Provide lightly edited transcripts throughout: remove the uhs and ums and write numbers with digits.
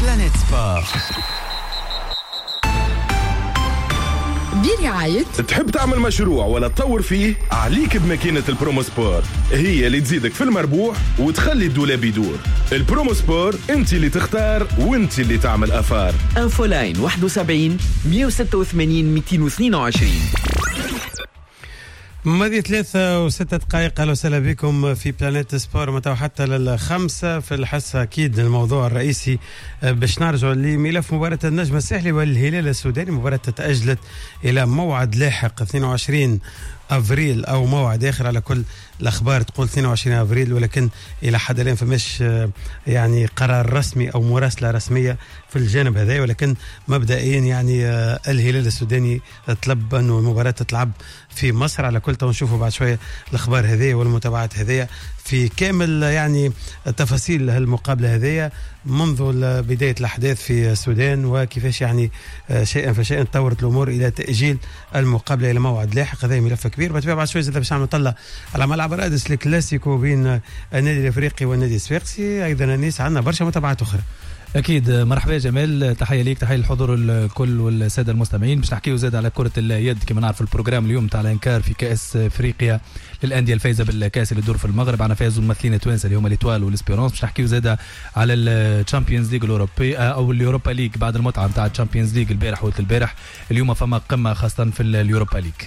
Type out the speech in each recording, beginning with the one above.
بلانيت سبور برعاية. تحب تعمل مشروع ولا تطور فيه؟ عليك بماكينة البرومو سبور، هي اللي تزيدك في المربوح وتخلي الدولاب يدور. البرومو سبور انت اللي تختار وانت اللي تعمل افار. انفو لاين 71 186 222. ماضي 3 و6 دقائق. اهلا وسهلا بكم في بلانيت سبور متى حتى للخمسة في الحصة. اكيد الموضوع الرئيسي باش نرجعوا لملف مباراة النجم الساحلي والهلال السوداني. مباراة تتأجلت الى موعد لاحق 22 افريل او موعد اخر، على كل الاخبار تقول 22 افريل، ولكن الى حد الان فماش يعني قرار رسمي او مراسله رسميه في الجانب هذا، ولكن مبدئيا يعني الهلال السوداني طلب انه المباراه تتلعب في مصر. على كل نشوفوا بعد شويه الاخبار هذه والمتابعات هذه في كامل يعني تفاصيل هالمقابله هذه منذ بدايه الاحداث في السودان، وكيفاش يعني شيئا فشيئا تطورت الامور الى تاجيل المقابله الى موعد لاحق. هذا ملف كبير. بتبع بعد شويه زاد باش نطلع على ملعب رادس الكلاسيكو بين النادي الافريقي والنادي الصفاقسي. ايضا الناس عندنا برشا متابعات اخرى. اكيد مرحبا يا جمال، تحيه ليك، تحيه للحضور الكل والساده المستمعين. باش نحكيو زاد على كره اليد كما نعرف البروجرام اليوم تاع الانكار في كاس افريقيا للانديه الفايزه بالكاس اللي تدور في المغرب. عنا فازوا الممثلين التوانسه اللي هما ليتوال والاسبيرونس. باش نحكيو زاد على الشامبيونز ليج الاوروبي او اليوروبا ليج بعد المتعه نتاع الشامبيونز ليج البارح والبارح. اليوم فما قمه خاصه في اليوروبا ليج.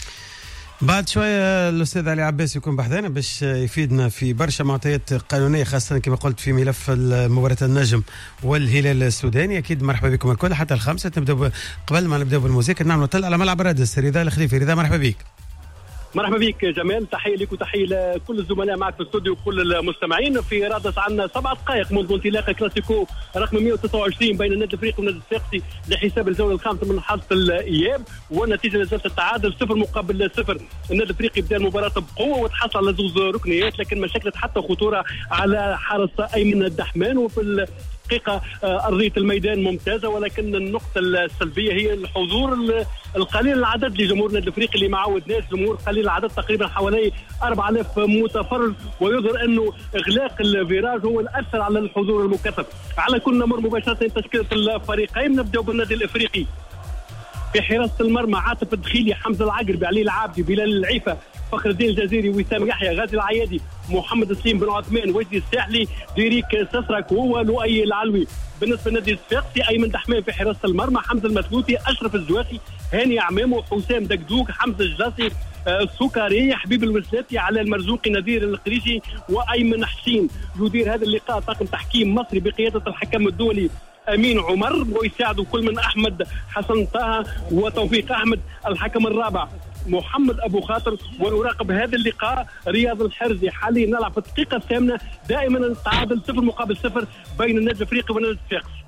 بعد شويه الاستاذ علي عباس يكون بحثنا باش يفيدنا في برشا معطيات قانونيه، خاصه كما قلت في ملف مباراه النجم والهلال السوداني. اكيد مرحبا بكم الكل حتى الخمسة. نبدا قبل ما نبدا بالموسيقى نعمل نطلع على ملعب رادس. رضا الخليفي، رضا مرحبا بك. مرحبا بك جمال، تحيه لك وتحيه لكل الزملاء معك في الاستوديو وكل المستمعين. في رادس عندنا 7 دقائق منذ انطلاق كلاسيكو رقم 129 بين النادي الافريقي والنادي الصفاقسي لحساب الجوله الخامسه من حصة الاياب، والنتيجه لازالت التعادل 0-0. النادي الافريقي بدا المباراه بقوه وتحصل على 2 ركنيات، لكن ما شكلت حتى خطوره على حارس ايمن الدحمان. وفي حقيقة أرضية الميدان ممتازة، ولكن النقطة السلبية هي الحضور القليل العدد لجمهور النادي الافريقي اللي ما عودناش. جمهور قليل العدد تقريبا حوالي 4000 متفرج، ويظهر انه اغلاق الفيراج هو الاثر على الحضور المكثف. على كل نمر مباشرة تشكيلة الفريقين. نبدأ بالنادي الافريقي. في حراسة المرمى عاطف الدخيلي، حمزة العقربي، علي العابدي، بلال العيفة، فخر الدين الجزيري، وسام يحيى، غازي العيادي، محمد سليم بن عثمان، وجدي الساحلي، ديريك سسرك ولؤي العلوي. بالنسبه للنادي الصفاقسي ايمن دحمان في حراسه المرمى، حمزه المثلوثي، اشرف الزواخي، هاني عمامو، حسام دقدوق، حمزه الجاسي، السكري، حبيب الوسلاتي، على المرزوقي، نذير القريشي، وايمن حسين. يدير هذا اللقاء طاقم تحكيم مصري بقياده الحكم الدولي امين عمر، ويساعد كل من احمد حسن طه وتوفيق احمد. الحكم الرابع محمد ابو خاطر. ويراقب هذا اللقاء رياض الحرزي. حاليا نلعب في الدقيقه الثامنه، دائما التعادل 0-0 بين النادي الافريقي والنادي الصفاقسي.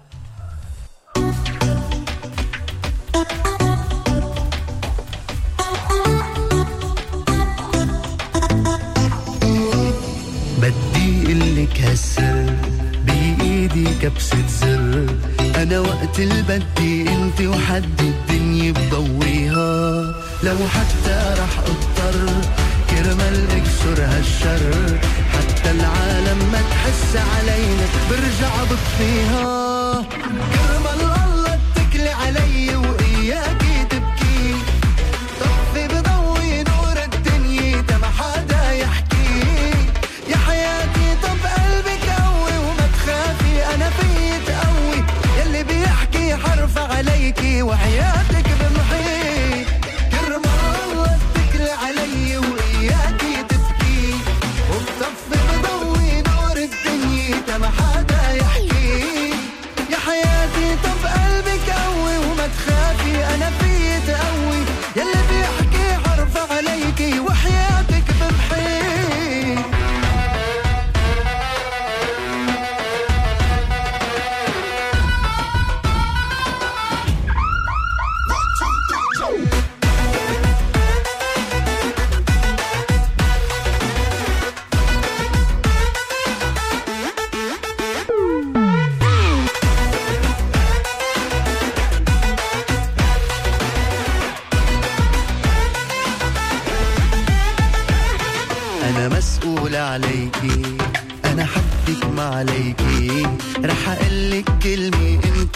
بدي قلك هالسر بإيدي كبسة زر، أنا وقت البدي أنت وحد الدنيا بضويها، لو حتى رح أضطر كرمال اكسر هالشر، حتى العالم ما تحس علينا برجع بطفيها، كرمال الله اتكلي علي وإياكي تبكي، طفي بضوي نور الدنيا تا ما حدا يحكي، يا حياتي طب قلبك قوي وما تخافي أنا فيي تقوي، يلي بيحكي حرف عليكي وحياتك بمحي، كرمال الله اتكلي علي وإياكي تبكي، وبطفي بضوي نور الدنيا تا ما حدا يحكي، يا حياتي طب قلبك قوي وما تخافي أنا فيي تقوي، يلي بيحكي حرف عليكي وحياتك بمحي.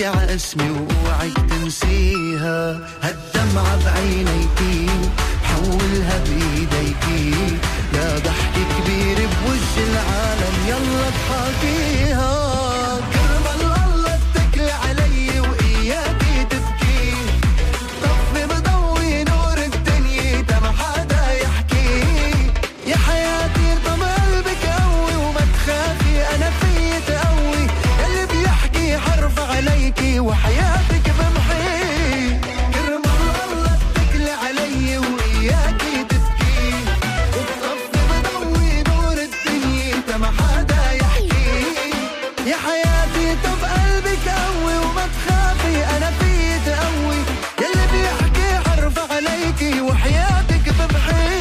احكي ع اسمي واوعك تنسيها. هالدمعة بعينيكي حولها بايديكي لضحك كبير بوجه العالم يلا اضحكيها. كرمال الله اتكلي علي واياكي تبكي طفي بضوي نور الدنيا ما حدا يحكي. يا حياتي طم قلبك قوي وما تخافي انا في تقوي اللي بيحكي حرف عليكي وحياتك بمحي. كرمال الله اتكلي علي واياكي تبكي وبطفي بضوي نور الدنيا ما حدا يحكي. يا حياتي طب قلبك قوي وما تخافي انا في تقوي يلي بيحكي حرف عليكي وحياتك بمحي.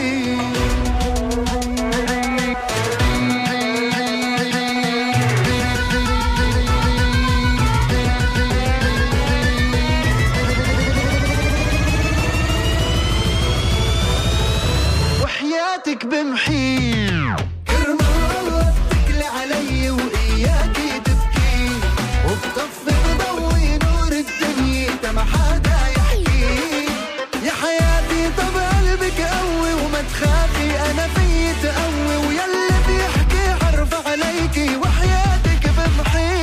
وحياتك بمحي. كرمال الله اتكلي علي واياكي تبكي وبطفي بضوي نور الدنيا ما حدا يحكي. يا حياتي طب قلبك قوي وما تخافي انا في تقوي ويلي بيحكي حرف عليكي وحياتك بمحي.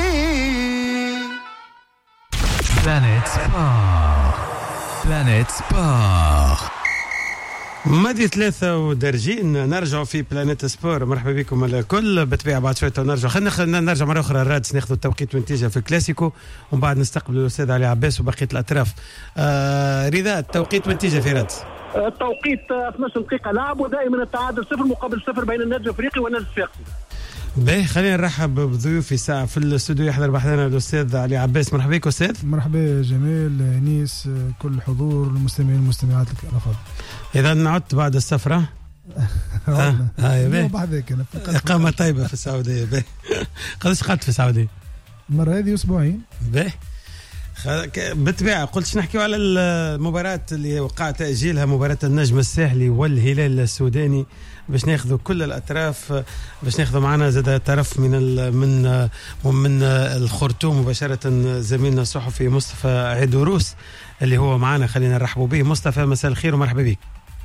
بلانيت سبور. بلانيت سبور. مادي 3 ودرجين نرجعوا في بلانيت سبور. مرحبا بكم الكل. بطبيعة بعد شوية نرجع خلينا نرجع مرة أخرى الرادس ناخذ التوقيت والنتيجة في الكلاسيكو ومن بعد نستقبل الأستاذ علي عباس وبقية الأطراف. رضا التوقيت والنتيجة في رادس. التوقيت 12 دقيقة لعب ودائما التعادل 0-0 بين النادي الأفريقي والنادي الصفاقسي. باهي خلينا نرحب بضيوفي ساعة في الاستوديو. يحضر بحثنا الأستاذ علي عباس. مرحبا بك أستاذ. مرحبا يا جمال نيس كل الحضور المستمعين والمستمعات الأفاضل. إذا نعدت بعد السفرة. يا باهي إقامة طيبة في السعودية. باهي قداش قعدت في السعودية؟ المرة هذه أسبوعين. باهي بالطبيعة قلت نحكيو على المباراة اللي وقع تأجيلها، مباراة النجم الساحلي والهلال السوداني، باش ناخذوا كل الأطراف، باش ناخذوا معنا زاد طرف من الخرطوم مباشرة زميلنا الصحفي مصطفى عيدروس اللي هو معنا. خلينا نرحبوا به. مصطفى مساء الخير ومرحبا بك.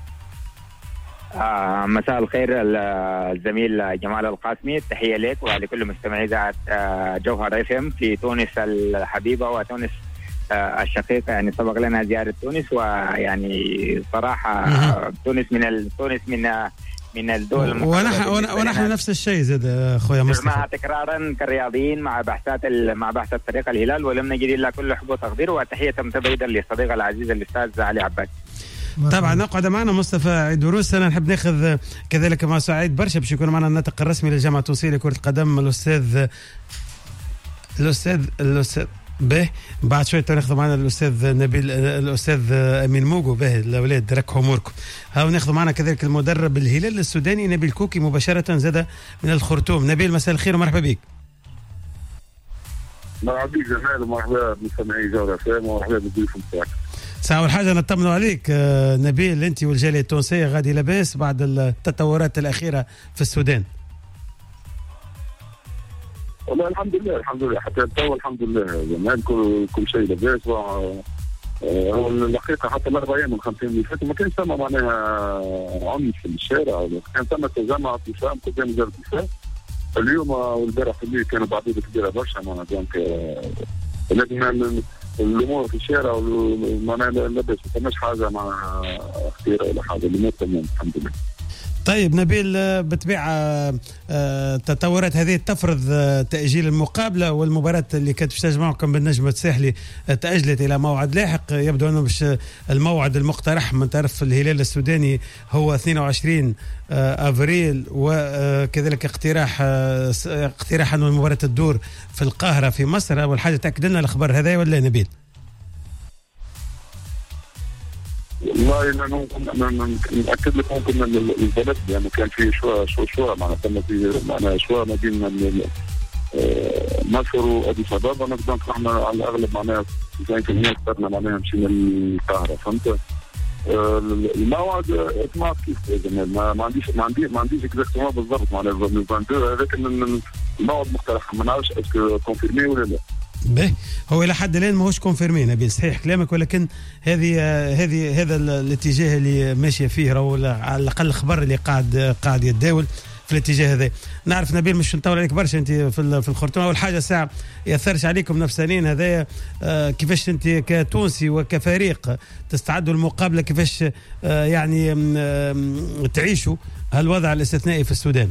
مساء الخير الزميل جمال القاسمي، تحية لك ولكل مستمعي إذاعة جوهر FM في تونس الحبيبة وتونس الشقيقة. يعني سبق لنا زيارة تونس، ويعني صراحة تونس من الدول ونحن نفس الشيء زاد اخويا مصطفى. مع تكرارا كالرياضيين مع بعثات فريق الهلال، ولم نجد الا كل حب وتقدير وتحية متبادلة للصديق العزيز الاستاذ علي عباس. طبعا نقعد معنا مصطفى عيدروس. انا نحب ناخذ كذلك مع سعيد برشا باش يكون معنا الناطق الرسمي للجامعة التونسية لكرة القدم الأستاذ به. بعد شويه ناخذ معنا الاستاذ نبيل، الاستاذ امين موجو. به الاولاد ركحوا اموركم. هاو ناخذ معنا كذلك المدرب الهلال السوداني نبيل كوكي مباشره زاد من الخرطوم. نبيل مساء الخير ومرحبا بك. مرحبا بك جمال ومرحبا بمستمعي جوهر FM ومرحبا بالضيوف نتاعك. ساعة أول حاجة نطمنوا عليك نبيل، أنت والجالية التونسية غادي لاباس بعد التطورات الأخيرة في السودان؟ والله الحمد لله حتى تو الحمد لله جمال كل شيء لاباس. الحقيقة حتى الأربع أيام من 50 اللي فاتوا ما كانش ثم معناها عنف في الشارع، ولا كان ثم تجمع في فهم قدام وزارة الدفاع. اليوم والبارح الليل كانوا بعدين كبيرة برشا معناها دونك لكن الامور في الشارع معناها لاباس ما فماش حاجه مع خطيره ولا حاجه، الامور تمام الحمد لله. طيب نبيل، بالطبيعه تطورات هذه تفرض تاجيل المقابله، والمباراه اللي كانت باش تجمعكم بالنجم الساحلي تاجلت الى موعد لاحق. يبدو انه باش الموعد المقترح من طرف الهلال السوداني هو 22 افريل، وكذلك اقتراح انه المباراه تدور في القاهره في مصر. اول حاجه تاكد لنا الخبر هذا ولا نبيل؟ والله انا ناكد لك ممكن البلد يعني كان في شويه معناها ثم في معناها شويه ما بين مصر واديس ابابا. نقدر احنا على الاغلب معناها 90% اخترنا معناها مشينا للقاهره. فهمت الموعد اسمع كيف ما عنديش اكزاكتومون بالضبط معناها من 22، لكن الموعد مقترح ما نعرفش اسكو كونفيرمي ولا لا. به هو الى حد الان ماهوش كونفيرمي نبيل، صحيح كلامك، ولكن هذا الاتجاه اللي ماشيه فيه، راهو على الاقل الخبر اللي قاعد يتداول في الاتجاه هذا. نعرف نبيل مش نطول عليك برشا انت في الخرطوم، اول حاجه ساعه ياثرش عليكم نفسانيين هذايا، كيفاش انت كتونسي وكفريق تستعدوا المقابله، كيفاش يعني تعيشوا هالوضع الاستثنائي في السودان؟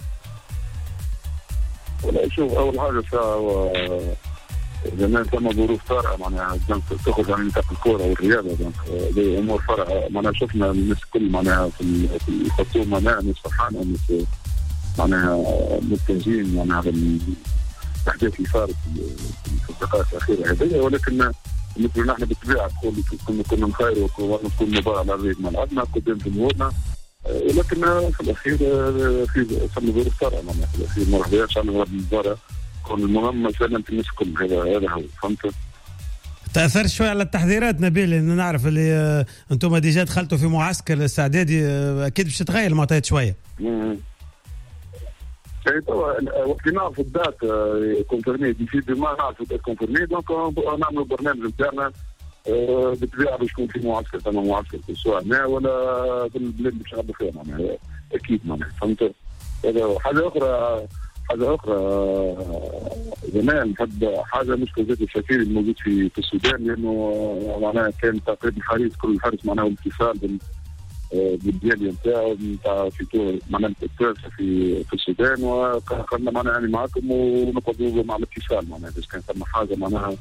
ولا شوف، اول حاجه ساعه زمان ثم ظروف طارئه معناها تخرج عن نطاق الكوره والرياضه، دونك امور فرع معناها شفنا الناس الكل معناها في الخرطوم معناها ناس فرحانه، ناس معناها مستنجين معناها على الاحداث اللي صارت في الدقائق الاخيره هذه، ولكن مثل نحن بالطبيعه كنا نخيروا ونكون مباراه على ارضيه ملعبنا قدام جمهورنا، ولكن في الاخير في صار ظروف طارئه معناها في الاخير ما رضيناش على هذه المباراه، كون المهم سلامة الناس الكل، هذا هو، فهمت؟ تأثر شوي على التحضيرات نبيل، لأن نعرف اللي أنتم ديجا دخلتوا في معسكر استعدادي، أكيد باش تتغير المعطيات شوية. وقت نعرف الدات كونفيرمي ديسي دوما نعرف الدات كونفيرمي، دونك نعملوا برنامج نتاعنا بالطبيعة باش يكون في معسكر، ثم معسكر سواء هنا ولا في البلاد باش نعرفوا فيها معناها، أكيد معناها، فهمت؟ هذا حاجة أخرى زمان حاجه مشكله زاد السفير الموجود في السودان، لانه معناها كان تقريبا حريص كل الحرص معناها الاتصال بالدياليه نتاعو نتاع في معناها التوانسه في السودان، وقالنا معناها يعني معكم ونقعدوا مع الاتصال معناها باش كان ثم حاجه معناها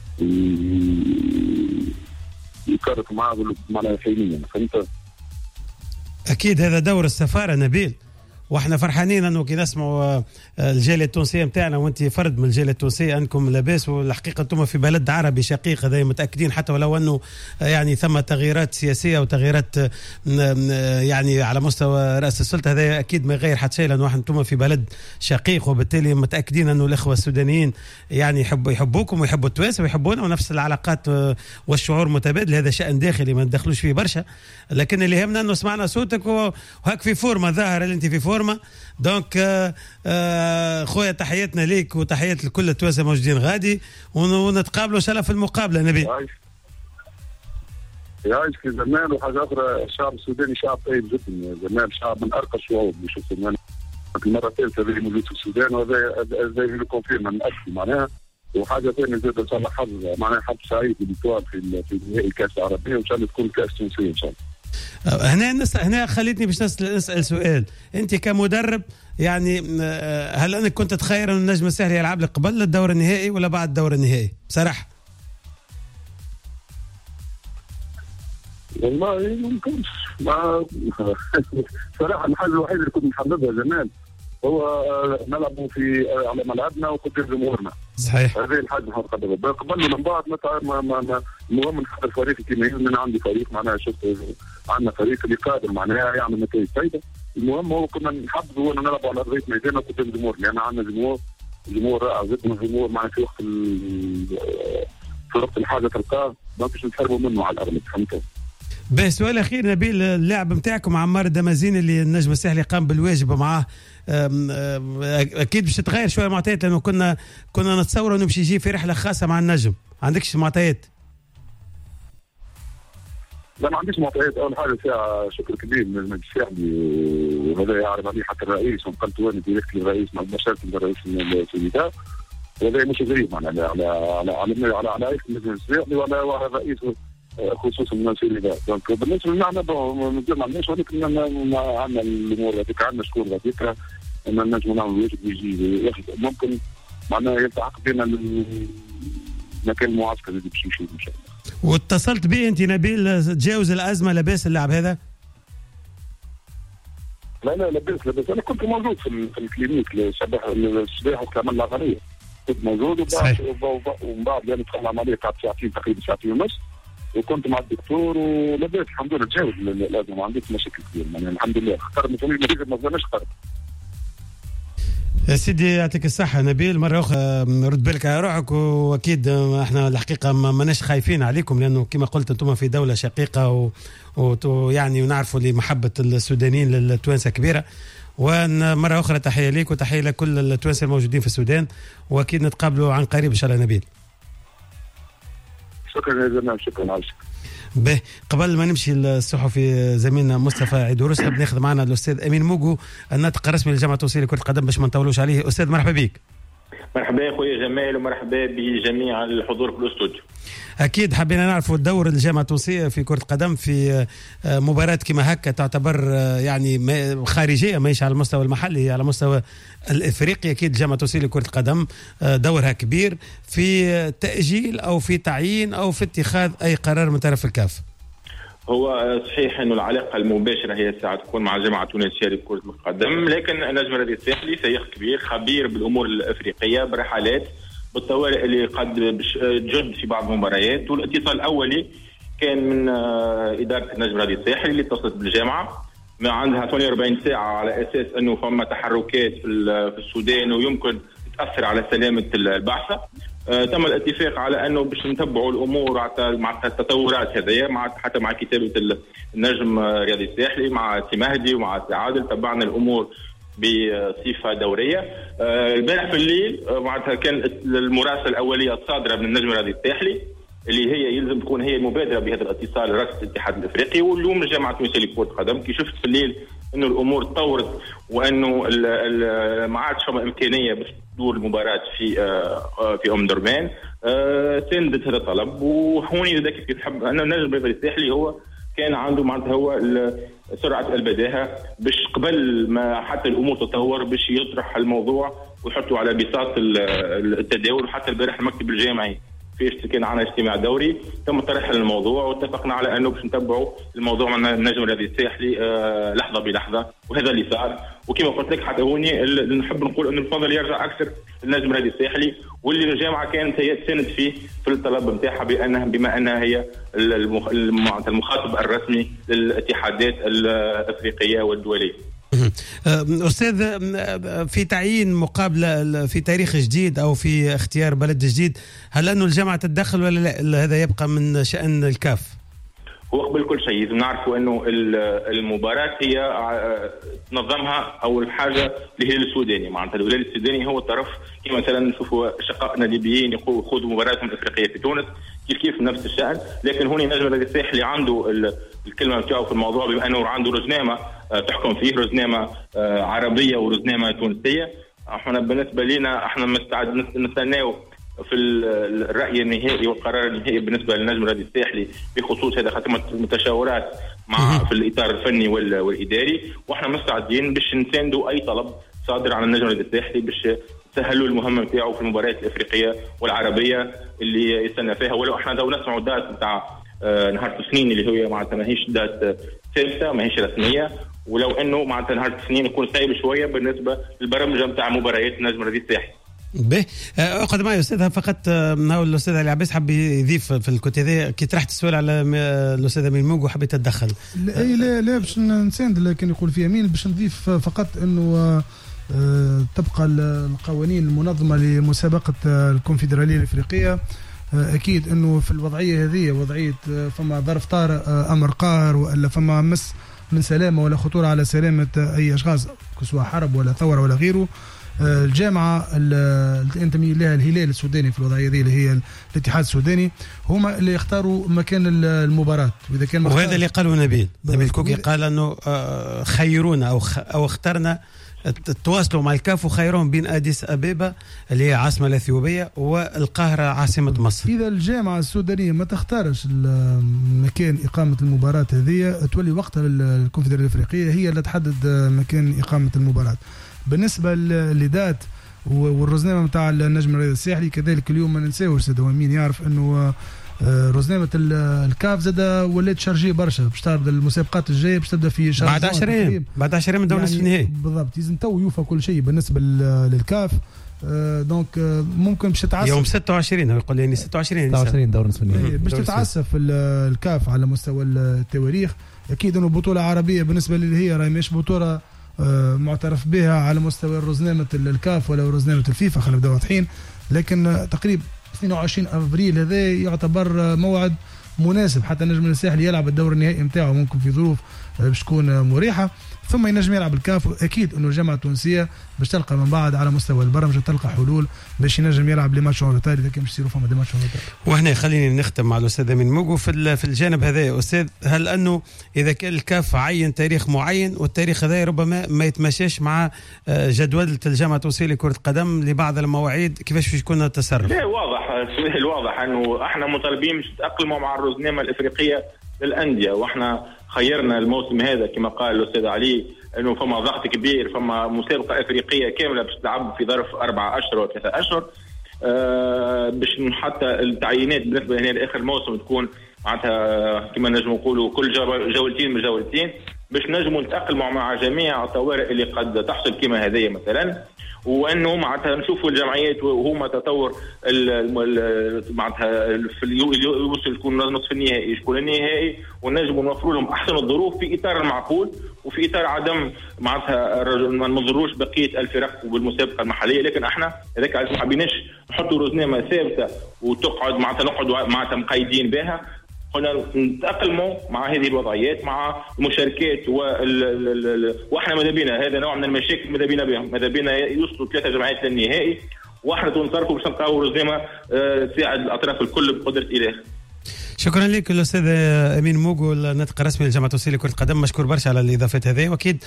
يكرك معاه معناها فعليا، فهمت؟ اكيد هذا دور السفاره نبيل، واحنا فرحانين انه كي نسمعوا الجاليه التونسيه نتاعنا، وانت فرد من الجاليه التونسيه انكم لاباس، والحقيقه انتم في بلد عربي شقيق، هذا متاكدين، حتى ولو انه يعني ثم تغييرات سياسيه وتغييرات يعني على مستوى راس السلطه، هذا اكيد ما يغير حتى شيء، لانه انتم في بلد شقيق، وبالتالي متاكدين انه الاخوه السودانيين يعني يحبوكم ويحبوا التوانسه ويحبونا، ونفس العلاقات والشعور متبادل، هذا شان داخلي ما ندخلوش فيه برشا، لكن اللي يهمنا انه سمعنا صوتك وهك في فورمه، ظاهر اللي انت في فورمه، دونك خويا تحياتنا ليك وتحيات لكل التوانسه موجودين غادي، ونتقابلوا ان شاء الله في المقابله نبي. يعيش في زمان. وحاجه اخرى، الشعب السوداني شعب طيب جدا، زمان شعب من ارقى الشعوب، نشوف المره الثالثه اللي موجود في السودان، وهذا يكون فيه من اكل معناها. وحاجه ثانيه زاد ان شاء الله حظ معناها حظ سعيد بالتوال في نهائي الكاس العربيه، وان شاء الله تكون كاس تونسيه ان شاء الله. هنا خليتني باش نسال سؤال، انت كمدرب يعني هل انك كنت تخير ان النجم الساحلي يلعب لك قبل الدور النهائي ولا بعد الدور النهائي بصراحه؟ والله ممكنش، صراحه الحاجه الوحيده اللي كنت محددها زمان هو نلعبوا على ملعبنا وقدام جمهورنا. صحيح. هذه الحاجه اللي نقدرها. قبل من بعد المهم نحضر فريق كيما انا عندي فريق معناها، شفت عندنا فريق اللي قادر معناها يعمل نتائج طيبه. المهم هو كنا نحضروا نلعبوا على ارضيه ميداننا قدام جمهور، لان عندنا جمهور رائع جدا، جمهور معناها في وقت الحاجه تلقاه ما باش نتحرموا منه على الارض، فهمت؟ بس سؤال اخير نبيل، اللاعب نتاعكم عمار الدمازين اللي النجم الساحلي قام بالواجب معاه، اكيد باش تتغير شويه المعطيات، لانه كنا نتصور انه باش يجي في رحله خاصه مع النجم، ما عندكش معطيات؟ لا ما عنديش معطيات. اول حاجه فيها شكر كبير من المجلس الشعبي، وهذا يعرف عليه حتى الرئيس، وقلت وانا ديريكت للرئيس مع مشاركه الرئيس السيدات، وهذا مش غريب معناها على رئيس المجلس الشعبي ولا الرئيس خصوصا من السيدات. دونك بالنسبه لنا ما عندناش، ولكن عندنا الامور هذيك، عندنا شكون هذيك ان النجم نعمل واجب ويجي ياخذ، ممكن معناها يلتحق بنا المكان المعسكر اللي باش نمشي ان شاء الله. واتصلت به انت نبيل تجاوز الازمه لاباس اللاعب هذا؟ لا لاباس، انا كنت موجود في الكلينيك الصباح وقت عمل العمليه، كنت موجود ومن بعد يعني دخلنا العمليه قعدت ساعتين تقريبا، ساعتين ونص، وكنت مع الدكتور ولاباس الحمد لله، تجاوز الازمه، ما عنديش مشاكل كبيره يعني الحمد لله. اخترنا فريق نتيجه ما ظناش اخترنا. يا سيدي يعطيك الصحة نبيل، مرة أخرى رد بالك على روحك، وأكيد احنا الحقيقة ماناش خايفين عليكم، لأنه كما قلت أنتم في دولة شقيقة ويعني ونعرفوا لمحبة السودانيين للتوانسة كبيرة. ومرة أخرى تحية ليك وتحية لكل التوانسة الموجودين في السودان، وأكيد نتقابلوا عن قريب إن شاء الله نبيل. شكرا يا جماعه، شكرا على الشكر. به قبل ما نمشي الصحفي زميلنا مصطفى عيدروس ناخذ معنا الاستاذ امين موجو الناطق الرسمي للجامعه التونسيه لكره القدم باش ما نطولوش عليه. استاذ مرحبا بك. مرحبا خويا جمال ومرحبا بجميع الحضور في الاستوديو. اكيد حبينا نعرفوا الدور الجامعه التونسيه في كره القدم في مباراه كما هكا تعتبر يعني خارجيه ماهيش على المستوى المحلي، على مستوى الافريقي. اكيد الجامعه التونسيه لكره القدم دورها كبير في تاجيل او في تعيين او في اتخاذ اي قرار من طرف الكاف. هو صحيح انه العلاقه المباشره هي ساعه تكون مع الجامعه التونسيه لكره القدم، لكن النجم الرياضي الساحلي سيخ كبير خبير بالامور الافريقيه برحلات بالطوارئ اللي قد جد في بعض المباريات. والاتصال الاولي كان من اداره النجم الرياضي الساحلي اللي اتصلت بالجامعه ما عندها 48 ساعه على اساس انه فما تحركات في السودان ويمكن تاثر على سلامه البعثه. تم الاتفاق على انه باش نتبعوا الامور مع التطورات هذيا حتى مع كتابه النجم الرياضي الساحلي مع سي مهدي ومع سي عادل. تبعنا الامور بصفه دوريه. البارح في الليل معناتها كان المراسله الاوليه الصادره من النجم الرياضي الساحلي اللي هي يلزم تكون هي المبادره بهذا الاتصال رئيس الاتحاد الافريقي. واليوم الجامعه التونسيه لكره القدم كي شفت في الليل انه الامور تطورت وانه ما عادش فما امكانيه باش تدور المباراه في ام درمان، سندت هذا الطلب. وهوني ذاك كيف تحب ان النجم الرياضي الساحلي هو كان عنده معناتها هو سرعه البداهه باش قبل ما حتى الامور تتطور باش يطرح الموضوع ويحطوا على بساط التداول. وحتى البارح المكتب الجامعي في كان عنا اجتماع دوري تم طرح الموضوع واتفقنا على انه باش نتبعوا الموضوع مع النجم الرياضي الساحلي لحظه بلحظه، وهذا اللي صار. وكما قلت لك حتى هوني نحب نقول انه الفضل يرجع اكثر للنجم الرياضي الساحلي واللي الجامعه كانت هي تساند فيه في الطلب نتاعها بما انها هي المخاطب الرسمي للاتحادات الافريقيه والدوليه. أستاذ، في تعيين مقابلة في تاريخ جديد أو في اختيار بلد جديد، هل أنه الجامعة تتدخل ولا لا؟ هذا يبقى من شأن الكاف. هو قبل كل شيء لازم نعرفوا أنه المباراة هي تنظمها أول حاجة الهلال السوداني. معناتها الهلال السوداني هو الطرف كما مثلا نشوفوا شقائنا الليبيين يخوضوا مباراتهم الأفريقية في تونس كيف نفس الشأن. لكن هنا النجم الرياضي الساحلي عنده الكلمة بتاعه في الموضوع بما أنه عنده رزنامة تحكم فيه، رزنامة عربية ورزنامة تونسية. احنا بالنسبة لنا احنا مستعد نستناو في الرأي النهائي والقرار النهائي بالنسبة للنجم الرياضي الساحلي بخصوص هذا ختمة المتشاورات مع في الإطار الفني والإداري. واحنا مستعدين باش نساندوا أي طلب صادر عن النجم الرياضي الساحلي باش سهلوا المهمة بتاعه في المباريات الأفريقية والعربية اللي يستنى فيها. ولو احنا دو نسمعوا دات بتاع نهار الاثنين اللي هي معناتها ماهيش دات ثابتة ماهيش رسمية، ولو انه معناتها نهار الاثنين يكون صعيب شويه بالنسبه للبرامج نتاع مباريات النجم الرياضي الساحلي. به اقعد معي استاذ فقط. هو الاستاذ علي عباس حب يضيف في الكوتي هذا كي طرحت السؤال على الاستاذ امين موجو حبيت اتدخل. لا باش نساند اللي كان يقول فيه امين. باش نضيف فقط انه تبقى القوانين المنظمه لمسابقه الكونفدراليه الافريقيه اكيد انه في الوضعيه هذه وضعيه فما ظرف طارئ امر قاهر والا فما مس من سلامه ولا خطوره على سلامه اي اشخاص سواء حرب ولا ثوره ولا غيره. الجامعه اللي ينتمي لها الهلال السوداني في الوضعيه هذه اللي هي الاتحاد السوداني هما اللي يختاروا مكان المباراه. واذا كان وهذا اللي قالوا نبيل كوكي قال انه خيرونا او اخترنا تواصلوا مع الكاف وخيرهم بين أديس أبيبا اللي هي عاصمة الأثيوبية والقاهرة عاصمة مصر. إذا الجامعة السودانية ما تختارش مكان إقامة المباراة هذه تولي وقتها الكونفدرالية الأفريقية هي اللي تحدد مكان إقامة المباراة. بالنسبة للدات والرزنامة متاع النجم الرياضي الساحلي كذلك اليوم ما ننساوش سيد ومين يعرف أنه رزنامة الكاف زاد ولات شارجي برشا باش تبدا المسابقات الجايه باش تبدا في شهر بعد 10 ايام من دور نصف النهائي بالضبط. لازم تو يوفى كل شيء بالنسبه للكاف. دونك ممكن باش تتعسف يوم 26 هو يقول لي 26 دور نصف النهائي باش تتعسف الكاف على مستوى التواريخ. اكيد انه بطوله عربيه بالنسبه لي هي راهي مش بطوله معترف بها على مستوى رزنامه الكاف ولا رزنامه الفيفا خلينا نبداو واضحين. لكن تقريبا 22 افريل هذا يعتبر موعد مناسب حتى النجم الساحلي يلعب الدور النهائي نتاعو ممكن في ظروف باش تكون مريحه، ثم ينجم يلعب الكاف. اكيد انه الجامعه التونسيه باش تلقى من بعد على مستوى البرمجه تلقى حلول باش ينجم يلعب لي ماتش اون روتار اذا كان باش يصيروا فما دي ماتش اون روتار. وهنا خليني نختم مع الاستاذ امين موجو في الجانب هذا يا استاذ، هل انه اذا كان الكاف عين تاريخ معين والتاريخ هذا ربما ما يتماشاش مع جدولة الجامعه التونسيه لكره القدم لبعض المواعيد، كيفاش باش يكون التصرف؟ لا واضح، السؤال واضح انه احنا مطالبين باش نتاقلموا مع الروزنامه الافريقيه للانديه، واحنا خيرنا الموسم هذا كما قال الاستاذ علي انه فما ضغط كبير، فما مسابقه افريقيه كامله باش تلعب في ظرف 4 أشهر و 3 أشهر، باش حتى التعيينات بالنسبه هنا لاخر الموسم تكون معناتها كما نجموا نقولوا كل جولتين من جولتين، باش نجموا نتاقلموا مع جميع الطوارئ اللي قد تحصل كما هذه مثلا، وانه معناتها نشوفوا الجمعيات وهما تطور معناتها يوصل يكون نصف النهائي يكون النهائي، ونجموا نوفروا لهم احسن الظروف في اطار المعقول وفي اطار عدم معناتها ما نضروش بقيه الفرق والمسابقه المحليه. لكن احنا هذاك ما حبيناش نحطوا روزنامه ثابته وتقعد معناتها نقعدوا معناتها مقيدين بها، قلنا نتأقلموا مع هذه الوضعيات مع المشاركات واحنا ماذا بينا هذا نوع من المشاكل ماذا بينا بهم، ماذا بينا يوصلوا 3 جمعيات للنهائي، واحنا تنصرفوا باش نلقاو روزنامه تساعد الاطراف الكل بقدره اله. شكرا لك الاستاذ امين موجو الناطق الرسمي للجامعه التونسيه لكره القدم، مشكور برشا على الاضافات هذه، واكيد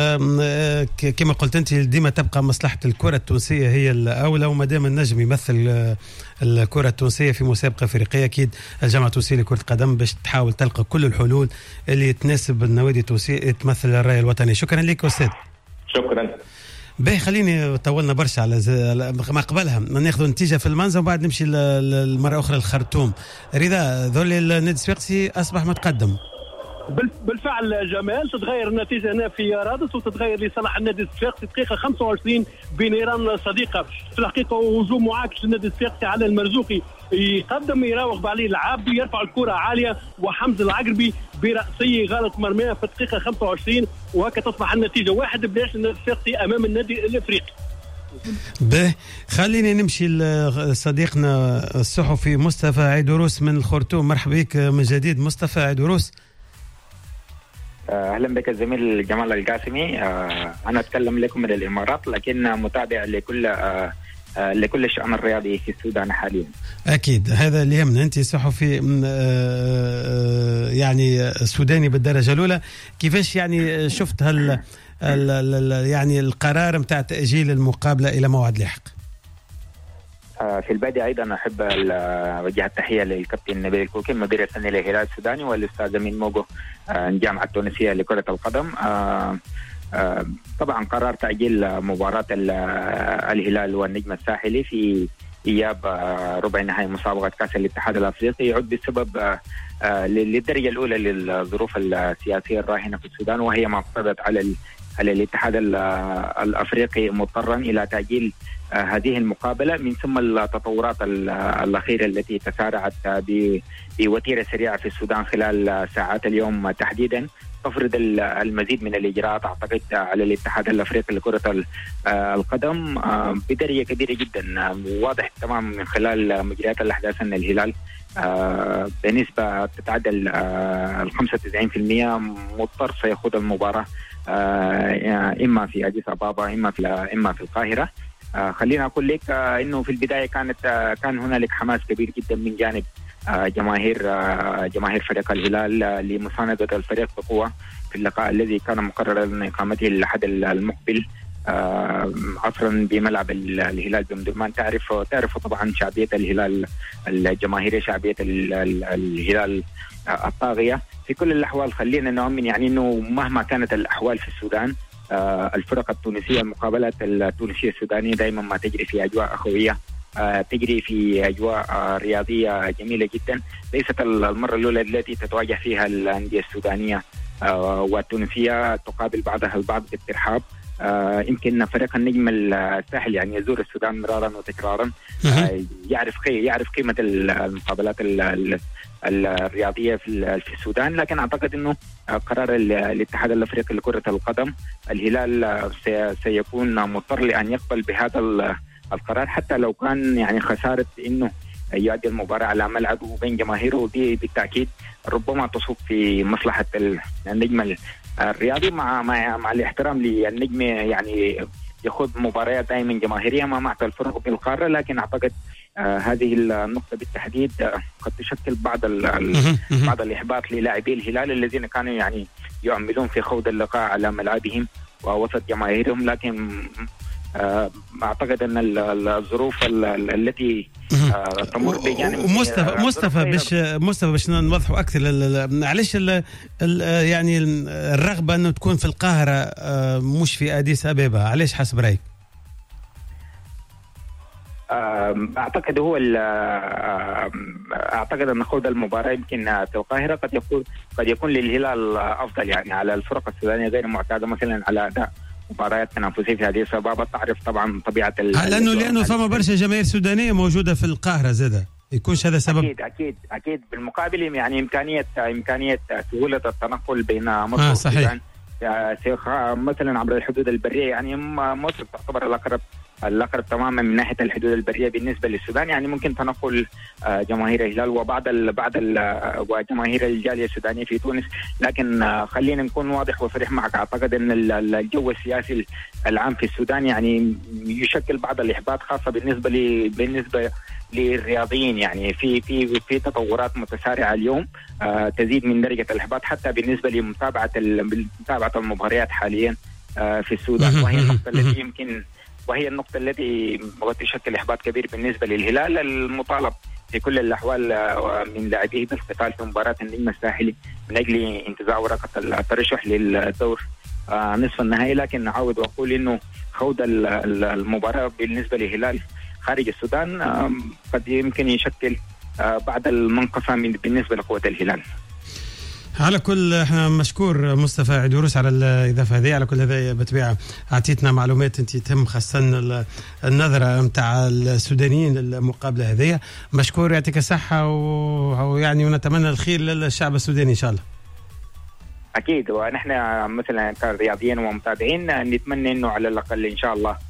كما قلت انت ديما تبقى مصلحه الكره التونسيه هي الاولى، وما دام النجم يمثل الكره التونسيه في مسابقه افريقيه اكيد الجامعه التونسيه لكره القدم باش تحاول تلقى كل الحلول اللي تناسب النوادي التونسيه تمثل الراي الوطني. شكرا لك استاذ. شكرا. باهي خليني طولنا برشا على ما قبلها ناخذ نتيجه في المنزه وبعد نمشي المره اخرى للخرطوم. رضا ذول النادي الصفاقسي اصبح متقدم بالفعل جمال، تتغير النتيجه هنا في رادس وتتغير لصالح النادي الصفاقسي دقيقه 25 بنيران صديقه. في الحقيقه هجوم معاكس للنادي الصفاقسي على المرزوقي، يقدم يراوغ عليه العابدي، يرفع الكره عاليه وحمزه العقربي براسيه غلط مرميه في الدقيقه 25، وهكا تصبح النتيجه 1-0 للنادي الصفاقسي امام النادي الافريقي. به خليني نمشي لصديقنا الصحفي مصطفى عيدروس من الخرطوم. مرحبا بك من جديد مصطفى عيدروس. اهلا بك الزميل جمال القاسمي. انا اتكلم لكم من الامارات لكن متابع لكل الشأن الرياضي في السودان حاليا. اكيد هذا اللي يهمنا، انت صحفي يعني سوداني بالدرجه الاولى، كيفاش يعني شفت يعني القرار نتاع تاجيل المقابله الى موعد لاحق؟ في البداية أيضا أحب أوجه التحية للكابتن نبيل الكوكي مدير الفني للهلال السوداني والأستاذ أمين موجو الجامعة التونسية لكرة القدم. طبعا قرار تأجيل مباراة الهلال والنجم الساحلي في إياب ربع نهائي مسابقة كأس الاتحاد الأفريقي يعد بسبب للدرجة الأولى للظروف السياسية الراهنة في السودان، وهي ما فرضت على الاتحاد الأفريقي مضطرا إلى تأجيل هذه المقابلة، من ثم التطورات الأخيرة التي تسارعت بوتيرة سريعة في السودان خلال ساعات اليوم تحديدا تفرض المزيد من الإجراءات أعتقد على الاتحاد الأفريقي لكرة القدم بدرجة كبيرة جدا. واضح تمام من خلال مجريات الأحداث أن الهلال بنسبة تتعدى 95% مضطر سيخوض المباراة إما في أديس أبابا إما في القاهرة. خلينا أقول لك إنه في البداية كان هنالك حماس كبير جدا من جانب جماهير فريق الهلال لمساندة الفريق بقوة في اللقاء الذي كان مقررا إقامته الأحد المقبل عصرا بملعب الهلال بمدرمان. تعرف طبعا شعبية الهلال الجماهيرية، شعبية الهلال الطاغية. في كل الأحوال خلينا نؤمن يعني إنه مهما كانت الأحوال في السودان الفرق التونسية المقابلات التونسية السودانية دائما ما تجري في أجواء أخوية، تجري في أجواء رياضية جميلة جدا. ليست المرة الأولى التي تتواجه فيها الأندية السودانية والتونسية تقابل بعضها البعض بالترحاب. يمكن فريق النجم الساحل يعني يزور السودان مرارا وتكرارا، يعرف قيمة المقابلات الرياضية في السودان، لكن أعتقد أنه قرار الاتحاد الأفريقي لكرة القدم الهلال سيكون مضطر لأن يقبل بهذا القرار، حتى لو كان يعني خسارة أنه يؤدي المباراة على ملعب وبين جماهيره، ودي بالتأكيد ربما تصب في مصلحة النجم الرياضي مع الاحترام للنجم، يعني يخوض مباريات دائما جماهيرية مع الفرق بالقارة، لكن أعتقد هذه النقطة بالتحديد قد تشكل بعض الإحباط للاعبي الهلال الذين كانوا يعني يعملون في خوض اللقاء على ملعبهم ووسط جماهيرهم، لكن أعتقد أن الظروف التي تمر بجانب مصطفى باش نوضحوا أكثر علاش يعني الرغبة أنه تكون في القاهرة مش في أديس أبابا، علاش حسب رأيك؟ أعتقد أعتقد أن خوض المباراة يمكن في القاهرة قد يكون للهلال أفضل، يعني على الفرق السودانية غير معتادة مثلا على أداء مباريات تنافسية في هذه السبابة. تعرف طبعا طبيعة لأنه فما برشا جماهير سودانية موجودة في القاهرة زادة، يكونش هذا سبب؟ أكيد بالمقابل يعني إمكانية سهولة التنقل بين مصر والسودان مثلا عبر الحدود البرية، يعني مصر تعتبر الأقرب تماما من ناحية الحدود البرية بالنسبة للسودان، يعني ممكن تنقل جماهير الهلال وبعض وجماهير الجالية السودانية في تونس. لكن خلينا نكون واضح وصريح معك، أعتقد أن الجو السياسي العام في السودان يعني يشكل بعض الإحباط، خاصة بالنسبة للرياضيين، يعني في تطورات متسارعة اليوم تزيد من درجة الإحباط حتى بالنسبة لمتابعة المباريات حاليا في السودان، وهي النقطة التي قد تشكل إحباط كبير بالنسبة للهلال. المطالب في كل الأحوال من لاعبيه بالاحتفال في مباراة النجم الساحلي من أجل انتزاع ورقة الترشح للدور نصف النهائي، لكن أعود وأقول إنه خوض المباراة بالنسبة للهلال خارج السودان قد يمكن يشكل بعض المنقصة بالنسبة لقوة الهلال. على كل احنا مشكور مصطفى عيدروس على الإضافة هذه. على كل هذا بطبيعة أعطيتنا معلومات أنت تهم خاصة النظرة متاع السودانيين المقابلة هذه. مشكور، يعطيك الصحة ويعني ونتمنى الخير للشعب السوداني إن شاء الله. أكيد، ونحن مثلا كرياضيين ومتابعين نتمنى إنه على الأقل إن شاء الله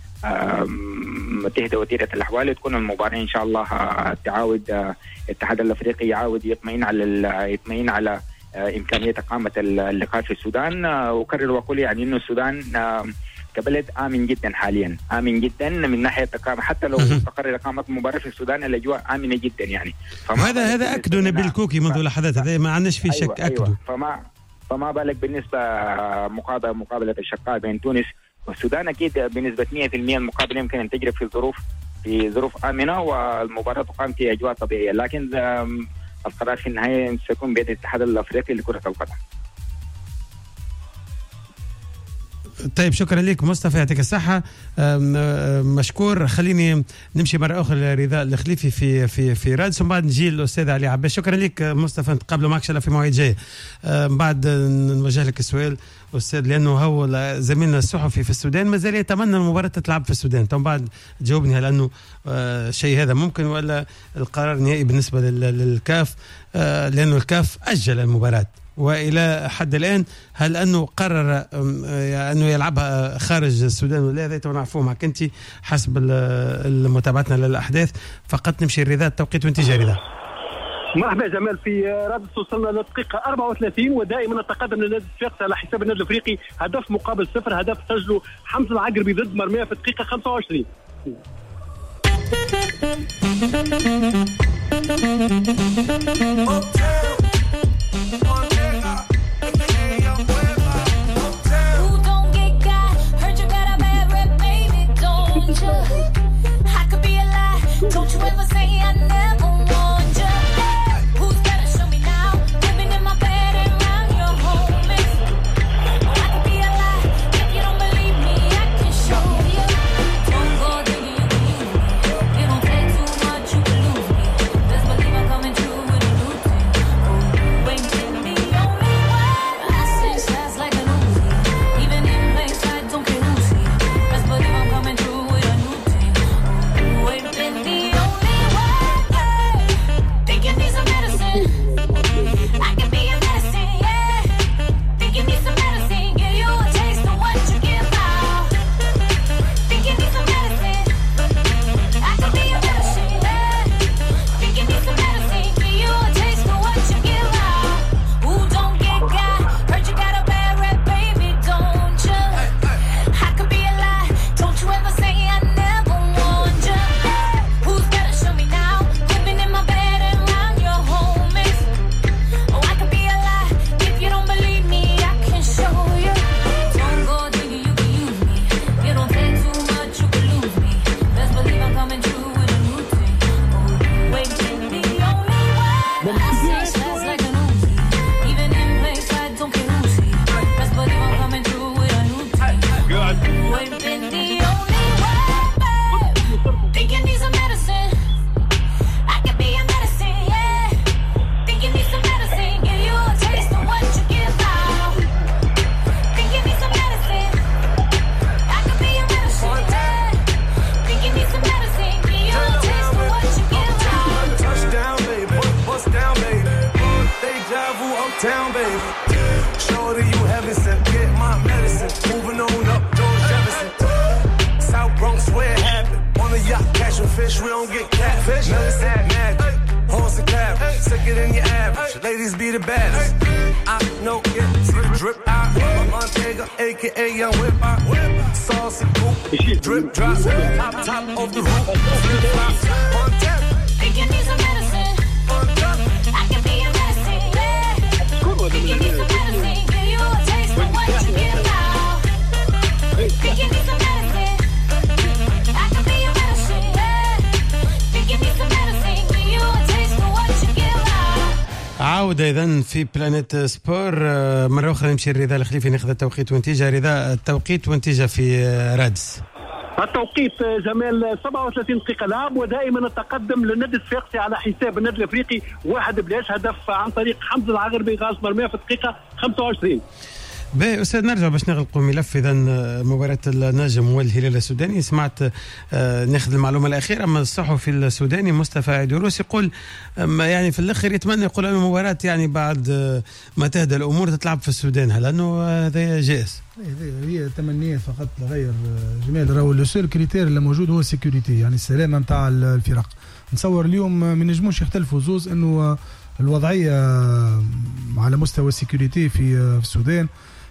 تهدى وتيرة الأحوال، وتكون المباراة إن شاء الله تعاود الاتحاد الأفريقي يعاود يطمئن على إمكانية إقامة اللقاء في السودان. وكرر وأقول يعني إنه السودان كبلد آمن جدا حاليا، آمن جدا من ناحية إقامة، حتى لو تقرر إقامة مباراة في السودان الأجواء آمنة جدا يعني. هذا أكدوا نبيل كوكي منذ لحظات، هذا ما عندناش فيه شك. أكدوا. فما بالك بالنسبة مقابلة الشقاء بين تونس والسودان، أكيد بنسبة 100% المقابلة يمكن أن تجري في ظروف آمنة والمباراة تقام في أجواء طبيعية، لكن القرار في النهاية سيكون بيد الاتحاد الأفريقي لكرة القدم. طيب شكرا لك مصطفى، يعطيك الصحة، مشكور. خليني نمشي مرة أخرى لرضا الخليفي في رادس، ومن بعد نجي الأستاذ علي عباس. شكرا لك مصطفى، نتقابلوا معك إن شاء الله في مواعيد جاية. بعد نوجه لك السؤال أستاذ، لأنه هو زميلنا الصحفي في السودان ما زال يتمنى المباراة تتلعب في السودان. طبعا بعد جاوبني هل أنه شيء هذا ممكن ولا القرار نهائي بالنسبة للكاف، لأنه الكاف أجل المباراة وإلى حد الآن. هل أنه قرر أنه يلعبها خارج السودان ولا؟ هذا نعرفوه معك أنت حسب متابعتنا للأحداث. فقط نمشي الرضا التوقيت وانت جاي رضا. مرحبا جمال. في رادس وصلنا للدقيقة 34 ودائما نتقدم للنادي الصفاقسي على حساب النادي الأفريقي هدف مقابل 0. هدف سجله حمزة العقربي ضد مرمية في الدقيقة 25. Don't you ever say I never want you. Who's gonna show me now? Living in my bed and round your home. I could be a lie. If you don't believe me, I can show you. Don't go digging, you can use me. It don't take too much, you can lose me. Best believe I'm coming through with a new thing. Uptown, baby. Shorty, you heaven sent. Get my medicine. Moving on up, George Jefferson. South Bronx, where it happened. On the yacht, catching fish, we don't get catfish. Medicine, magic. Horse and cab, sicker than your average. Ladies be the baddest. I know it. See the drip out. Montega, aka Young Whip. Saucy coupe. Drip drop. Top of the roof. Flip flop. Montana. Think you need some medicine? I can be your medicine. Think you need some medicine? Give you a taste of what you give out. Think you need some medicine? I can be your medicine. Think you need some medicine? Give you a taste of what you give out. عودة إذن في بلانيت سبور. مرة أخرى نمشي لرضا الخليفي ناخذ التوقيت ونتيجة. رضا التوقيت ونتيجة في رادس. التوقيت جمال 37 دقيقة لعب، ودائما التقدم للنادي الصفاقسي على حساب النادي الافريقي 1-0 هدف عن طريق حمزة العغربي غاز مرمى في الدقيقة 25. باهي أستاذ، نرجع باش نغلقوا ملف إذا مباراة النجم والهلال السوداني. سمعت ناخذ المعلومة الأخيرة من الصحفي السوداني مصطفى عيدروس يقول يعني في الأخير يتمنى يقول أن المباراة يعني بعد ما تهدى الأمور تتلعب في السودان، هل أنه هذا جائز؟ هي تمنيات فقط لغير جمال. راهو لو سول كريتير اللي موجود هو السيكوريتي، يعني السلامة نتاع الفرق. نتصور اليوم ما نجموش يختلفوا زوز انه الوضعية على مستوى السيكوريتي في السودان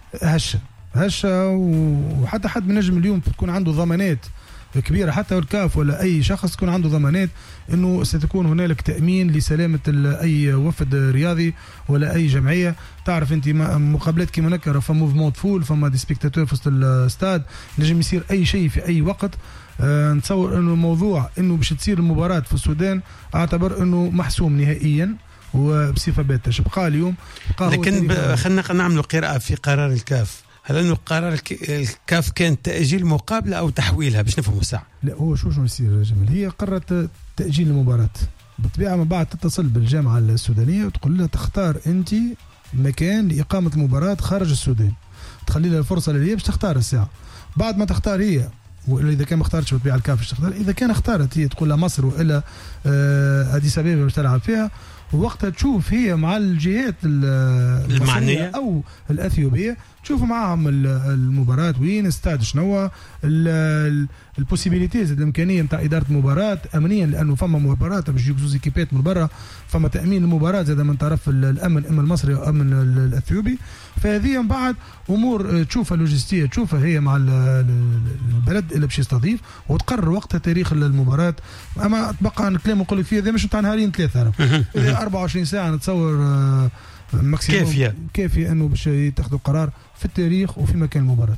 هشة وحتى حد من نجم اليوم تكون عنده ضمانات كبيرة، حتى الكاف ولا أي شخص تكون عنده ضمانات أنه ستكون هنالك تأمين لسلامة أي وفد رياضي ولا أي جمعية. تعرف أنت مقابلات كيما نكرة فما موفمون فول، فما دي سبيكتاتور في الاستاد، نجم يصير أي شيء في أي وقت. نتصور أنه الموضوع أنه باش تصير المباراة في السودان أعتبر أنه محسوم نهائيا وبصفة باتة. شبقى اليوم لكن خلينا نعملوا قراءة في قرار الكاف. هل أنه قرار الكاف كان تأجيل مقابلة أو تحويلها باش نفهموا ساعة؟ لا، هو شو يصير يا جمال، هي قررت تأجيل المباراة. بالطبيعة من بعد تتصل بالجامعة السودانية وتقول لها تختار أنت مكان لإقامة المباراة خارج السودان، تخلي لها الفرصة اللي هي باش تختار الساعة. بعد ما تختار هي، وإذا كان ما اختارتش بالطبيعة الكاف باش تختار، إذا كان اختارت هي تقول لها مصر وإلا أديس أبابا باش تلعب فيها، ووقتها تشوف هي مع الجهات المعنية أو الأثيوبية تشوف معهم المباراة وين استاد شنو البوسيبيليتيز الإمكانية نتاع إدارة المباراة أمنيا، لأنه فما مباراة باش يجيو زوز إيكيبات من برا، فما تأمين المباراة زاد من طرف الأمن إما المصري أو أمن الأثيوبي. فهذه من بعد أمور تشوفها لوجستية تشوفها هي مع البلد اللي باش يستضيف وتقرر وقتها تاريخ المباراة. أما تبقى عن الكلام نقول لك فيه هذا مش نتاع نهارين ثلاثة، 24 ساعة نتصور كافية انه باش يتخذوا قرار في التاريخ وفي مكان المباراة.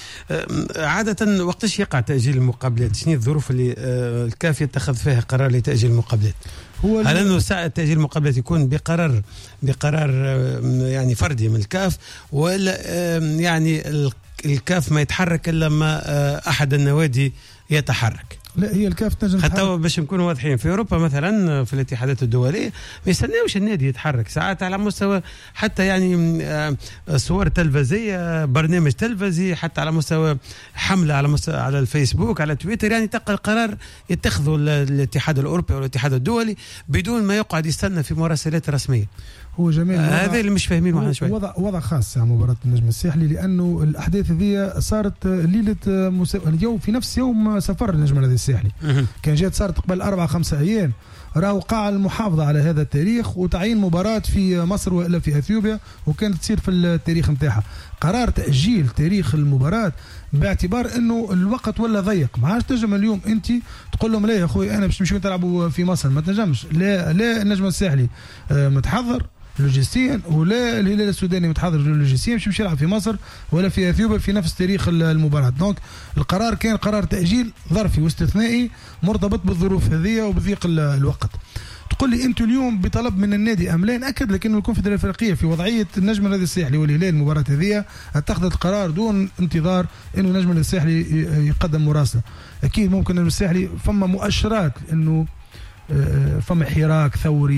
عادة وقتاش يقع تأجيل المقابلات؟ شنو الظروف اللي الكاف يتخذ فيها قرار لتأجيل المقابلات؟ هل انه ساعة تأجيل المقابلات يكون بقرار يعني فردي من الكاف، ولا يعني الكاف ما يتحرك الا ما احد النوادي يتحرك؟ لا، هي الكاف تنجم حتى باش نكونوا واضحين. في اوروبا مثلا في الاتحادات الدوليه ما يستناوش النادي يتحرك ساعات على مستوى حتى يعني صور تلفزيه، برنامج تلفزي، حتى على مستوى حمله على مستوى على الفيسبوك على تويتر، يعني تلقى القرار يتخذه الاتحاد الاوروبي والاتحاد الدولي بدون ما يقعد يستنى في مراسلات رسميه. هو جميل هذا اللي مش فاهمين معنا شوي. وضع خاص على مباراة النجم الساحلي، لأنه الأحداث هذه صارت ليلة اليوم في نفس يوم سفر النجم الساحلي. كان جات صارت قبل 4-5 أيام، راه وقع المحافظة على هذا التاريخ وتعيين مباراة في مصر وإلا في أثيوبيا، وكانت تصير في التاريخ نتاعها. قرار تأجيل تاريخ المباراة باعتبار انه الوقت ولا ضيق. ما عادش تنجم اليوم انت تقول لهم لا يا اخوي انا باش نمشيو نلعبوا في مصر، ما تنجمش. لا النجم الساحلي متحضر لوجستيا، ولا الهلال السوداني متحضر لوجستيا باش يمشي يلعب في مصر ولا في اثيوبيا في نفس تاريخ المباراة. دونك القرار كان قرار تأجيل ظرفي واستثنائي مرتبط بالظروف هذه وبضيق الوقت. تقول لي انتم اليوم بطلب من النادي ام لا؟ ناكد لك انه الكونفدراليه الافريقيه في وضعيه النجم الساحلي والهلال المباراه هذه اتخذت القرار دون انتظار انه النجم الساحلي يقدم مراسله. اكيد ممكن النجم الساحلي فما مؤشرات انه فما حراك ثوري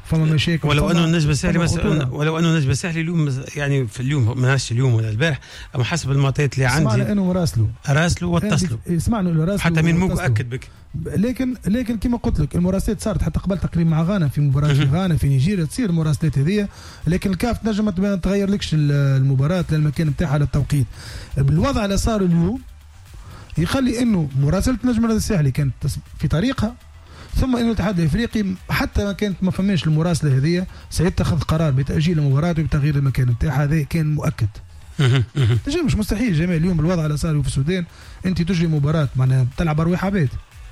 فما مشاكل. ولو انه النجم الساحلي مثلا، ولو انه النجم الساحلي اليوم يعني في اليوم ما نعرفش اليوم ولا البارح، اما حسب المعطيات اللي عندي سمعنا انه راسلوا واتصلوا، سمعنا انه راسلوا حتى من مو مؤكد بك. لكن كما قلت لك المراسلات صارت حتى قبل تقريبا مع غانا في مباراه في غانا في نيجيريا تصير المراسلات هذه، لكن الكاف تنجم ما تغير لكش المباراه للمكان نتاعها للتوقيت. بالوضع اللي صار اليوم يخلي انه مراسله النجم الساحلي كانت في طريقها، ثم انه الاتحاد الافريقي حتى ما فماش المراسله هذه سيتخذ قرار بتاجيل المباراه وبتغيير المكان نتاعها، هذا كان مؤكد. تجي مش مستحيل جميل اليوم بالوضع اللي صار في السودان انت تجري مباراه معناها تلعب اروح عباد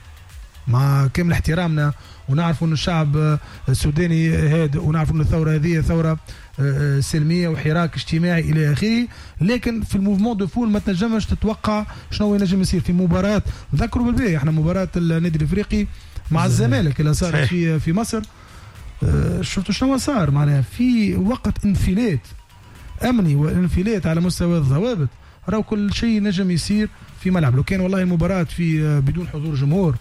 مع كامل احترامنا، ونعرف ان الشعب السوداني هادئ، ونعرف ان الثوره هذه ثوره سلميه وحراك اجتماعي الى اخره، لكن في الموفمون دو فول ما تنجمش تتوقع شنو ينجم يصير في مباراه. نذكروا بالباهي احنا مباراه النادي الافريقي مع الزمالك اللي صار في مصر، شفتوا شنو صار معناها في وقت انفلات امني وانفلات على مستوى الضوابط، راهو كل شيء نجم يصير في ملعب. لو كان والله المباراه في بدون حضور جمهور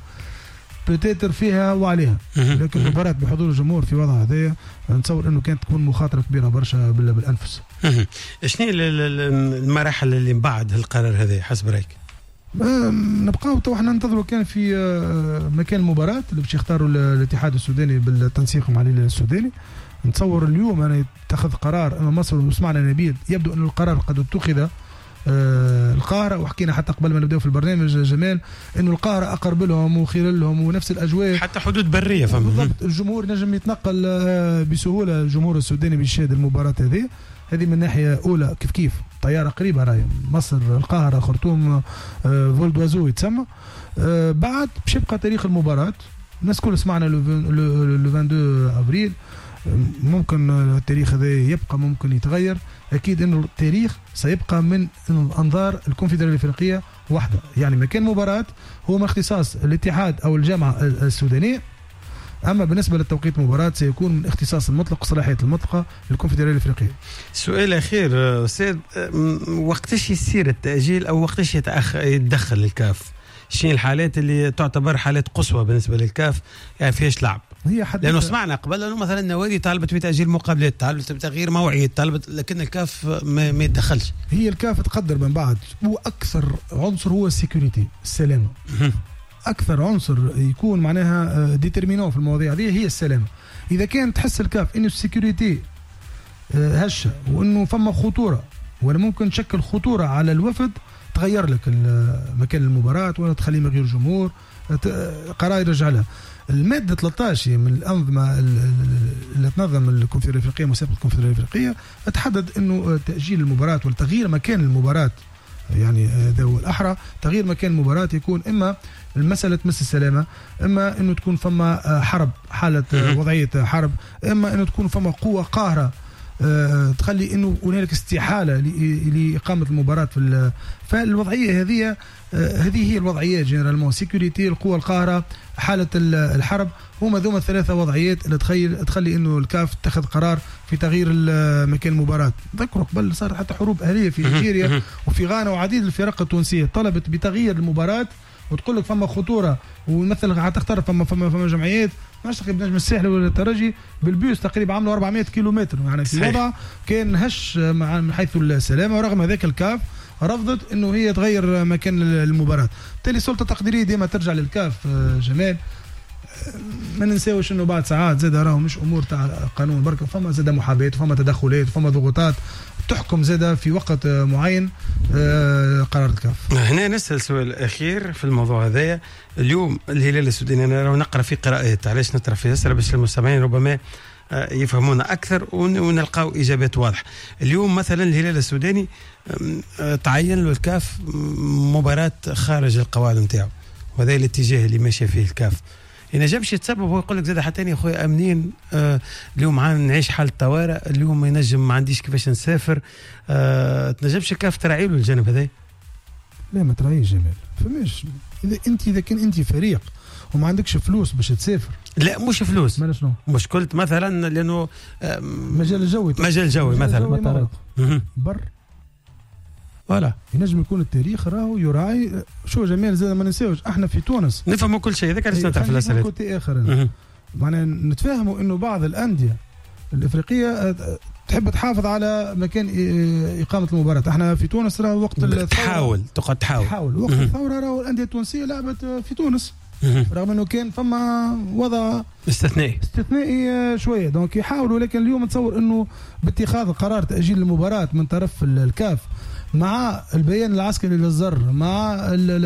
بتاتر فيها وعليها، لكن المباراة بحضور الجمهور في وضع هذايا نتصور انه كانت تكون مخاطرة كبيرة برشا بالانفس. شنو المراحل اللي بعد هالقرار هذا حسب رايك؟ نبقاو تو احنا ننتظروا كان في مكان المباراة اللي باش يختاروا الاتحاد السوداني بالتنسيق مع الهلال السوداني. نتصور اليوم انا يتخذ قرار امام مصر، وسمعنا نبيل يبدو انه القرار قد اتخذ القاهرة، وحكينا حتى قبل ما نبدأ في البرنامج جمال انه القاهرة اقرب لهم وخير لهم ونفس الاجواء، حتى حدود برية بالضبط. الجمهور نجم يتنقل بسهولة، الجمهور السوداني بيشاهد المباراة هذه من ناحية أولى. كيف طيارة قريبة راهي مصر القاهرة خرطوم فول دوازو يتسمى. بعد باش يبقى تاريخ المباراة، الناس كل سمعنا لو 22 افريل، ممكن التاريخ هذا يبقى ممكن يتغير، اكيد انه التاريخ سيبقى من انظار الكونفدراليه الافريقيه وحده، يعني مكان مباراه هو من اختصاص الاتحاد او الجامعه السودانيه، اما بالنسبه للتوقيت المباراه سيكون من اختصاص المطلق وصلاحيات المطلقه للكونفدراليه الافريقيه. سؤال اخير استاذ، وقتاش يصير التاجيل او وقتاش يتدخل الكاف؟ شنو الحالات اللي تعتبر حالات قصوى بالنسبه للكاف يعني فيهاش لعب؟ لانه سمعنا قبل انه مثلا النوادي طالبت بتاجيل مقابلات، طالبت بتغيير موعد، طالبت، لكن الكاف ما يتدخلش. هي الكاف تقدر من بعد، واكثر عنصر هو السيكوريتي، السلامه. اكثر عنصر يكون معناها ديترمينون في المواضيع هذه هي السلامه. اذا كان تحس الكاف انه السيكوريتي هشه وانه فما خطوره ولا ممكن تشكل خطوره على الوفد، تغير لك مكان المباراه ولا تخليه من غير جمهور، قرار يرجع لها. الماده 13 من الانظمه اللي تنظم الكونفدراليه الافريقيه، مسابقه الكونفدراليه الافريقيه، تحدد انه تاجيل المباراه وتغيير مكان المباراه، يعني هذا هو الاحرى، تغيير مكان المباراه يكون اما المساله تمس السلامه، اما انه تكون فما حرب، حاله وضعيه حرب، اما انه تكون فما قوه قاهره تخلي انه هنالك استحاله لاقامه المباراه فالوضعيه هذه هي الوضعيات جنرالمون، سيكوريتي، القوه القاهره، حاله الحرب، هما ذوما الثلاثه وضعيات اللي تخلي انه الكاف تاخذ قرار في تغيير مكان المباراه. تذكروا قبل صارت حتى حروب اهليه في نيجيريا وفي غانا، وعديد الفرق التونسيه طلبت بتغيير المباراه وتقول لك فما خطوره، ومثلا حتختار فما جمعيات ماش تقريبا نجم الساحل ولا الترجي بالبيوس تقريبا عملوا 400 كيلومتر، يعني في وضع كان هش من حيث السلامه، ورغم ذلك الكاف رفضت انه هي تغير مكان المباراه. بالتالي السلطه التقديريه ديما ترجع للكاف. جمال ما ننساوش انه بعد ساعات زاد راهو مش امور تاع قانون برك، فما زاد محاباه وفما تدخلات وفما ضغوطات تحكم زاد في وقت معين قرار الكاف. هنا نسال سؤال اخير في الموضوع هذايا. اليوم الهلال السوداني انا لو نقرا في قراءات، علاش نطرح في هسه باش المستمعين ربما يفهمونا اكثر ونلقاو اجابات واضحه. اليوم مثلا الهلال السوداني تعين له الكاف مباراه خارج القواعد نتاعو، وهذا الاتجاه اللي ماشي فيه الكاف. إن جابش يتسبب هو يقول لك زاد حتى يا خويا امنين اليوم نعيش حالة طوارئ، اليوم ما ينجم، ما عنديش كيفاش نسافر، تنجمش الكاف تراعي له الجانب هذا؟ لا ما تراعيش جمال، فماش اذا كان انت فريق وما عندكش فلوس باش تسافر. لا مش فلوس، ما شنو مشكلة مثلا لانه مجال الجوي مثلا بر ولا ينجم يكون التاريخ راهو يراعي. شو جمال زاد ما ننساوش احنا في تونس نفهموا كل شيء، هذاك علاش نطرح في الاسئله. كوتي اخر معناها نتفاهموا انه بعض الانديه الافريقيه تحب تحافظ على مكان اقامه المباراه. احنا في تونس راه وقت تحاول وقت الثوره راه الانديه التونسيه لعبت في تونس رغم انه كان فما وضع استثنائي شويه. دونك يحاولوا، لكن اليوم نتصور انه باتخاذ قرار تاجيل المباراه من طرف الكاف مع البيان العسكري للزر مع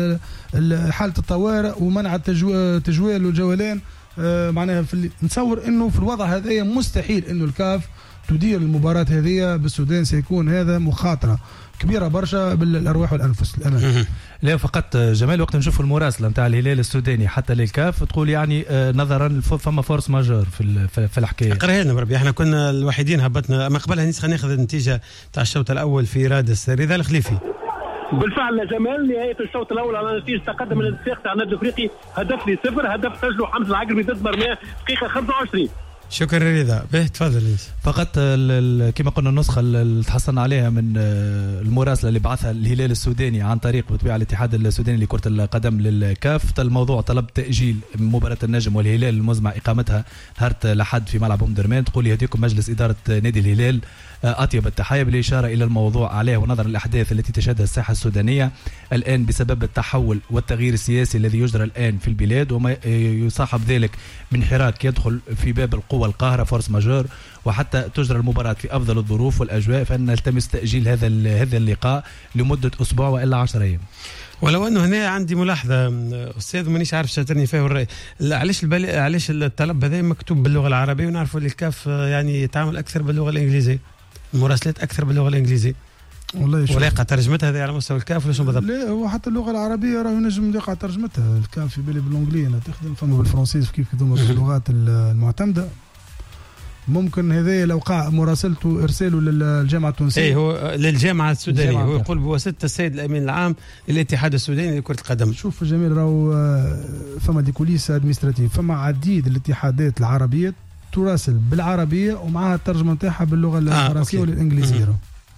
حاله الطوارئ ومنع التجوال والجولان، معناها نتصور انه في الوضع هذا مستحيل انه الكاف تدير المباراة هذه بالسودان. سيكون هذا مخاطرة كبيرة برشا بالأرواح والأنفس الأمان. لا فقط جمال، وقت نشوفوا المراسلة نتاع الهلال السوداني حتى للكاف تقول يعني نظرا فما فورس ماجور في الحكاية. اقراها لنا بربي، احنا كنا الوحيدين هبطنا، اما قبلها خلينا ناخذ النتيجة تاع الشوط الأول في رادس. رضا الخليفي. بالفعل جمال، نهاية الشوط الأول على نتيجة تقدم الاتفاق تاع النادي الأفريقي هدف ل0، هدف سجله حمزة العقربي ضد برماه دقيقة 25. شكرا رضا. به تفضل. فقط كما قلنا النسخة اللي تحصلنا عليها من المراسلة اللي بعثها الهلال السوداني عن طريق بطبيعة الاتحاد السوداني لكرة القدم للكاف، الموضوع طلب تأجيل مباراة النجم والهلال المزمع إقامتها نهار الأحد في ملعب أم درمان. تقول يهديكم مجلس إدارة نادي الهلال أطيب التحايا بالإشارة إلى الموضوع عليه ونظر الأحداث التي تشهدها الساحة السودانية الآن بسبب التحول والتغيير السياسي الذي يجرى الآن في البلاد وما يصاحب ذلك من حراك يدخل في باب القوى القاهرة فورس ماجور، وحتى تجرى المباراة في أفضل الظروف والأجواء، فإن نلتمس تأجيل هذا اللقاء لمدة أسبوع وإلا 10 أيام. ولو انه هنا عندي ملاحظه استاذ مانيش عارف شاترني فيه الراي، علاش الطلب هذا مكتوب باللغه العربيه ونعرفوا اللي الكاف يعني يتعامل اكثر باللغه الانجليزيه، المراسلات اكثر باللغه الانجليزيه. والله ولا يقع ترجمتها هذه على مستوى الكاف ولا شنو بالضبط؟ لا هو حتى اللغه العربيه راه ينجم يقع ترجمتها. الكاف في بالي بالانجليزي انا تخدم فما بالفرنسيس كيف كذوما باللغات المعتمده. ممكن هذا لو قع مراسلته ارساله للجامعه التونسيه. اي هو للجامعه السودانيه، هو يقول بواسطه السيد الامين العام للاتحاد السوداني لكره القدم. شوف جميل، راهو فما دي كوليس ادمنستراتيف، فما عديد الاتحادات العربيه تراسل بالعربيه ومعها الترجمه نتاعها باللغه الفرنسيه والانجليزيه.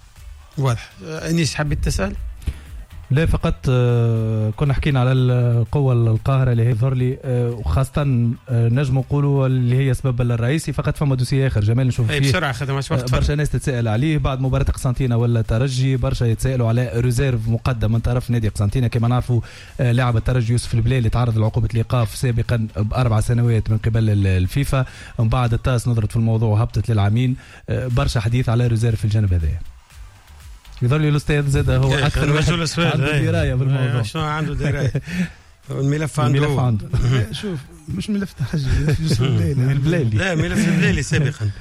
واضح. انيس حبيت تسال؟ لا فقط كنا حكينا على القوة القاهرة اللي هي ظهر لي، وخاصة نجم نقولوا اللي هي سبب الرئيسي. فقط فما دوسي آخر جمال نشوف فيه بسرعة خدمة وقت برشا ناس تتساءل عليه بعد مباراة قسنطينة ولا ترجي. برشا يتساءلوا على ريزيرف مقدم من طرف نادي قسنطينة. كما نعرفوا لاعب الترجي يوسف البلالي تعرض لعقوبة الإيقاف سابقا ب4 سنوات من قبل الفيفا، ومن بعد التاس نظرت في الموضوع وهبطت للعامين. برشا حديث على ريزيرف في الجانب هذا. يظل الاستاذ زاد هو اكثر عنده درايه بالموضوع. شنو عنده درايه؟ الملف عنده شوف مش ملف ترجي يوسف البلالي، لا ملف البلالي سابقا.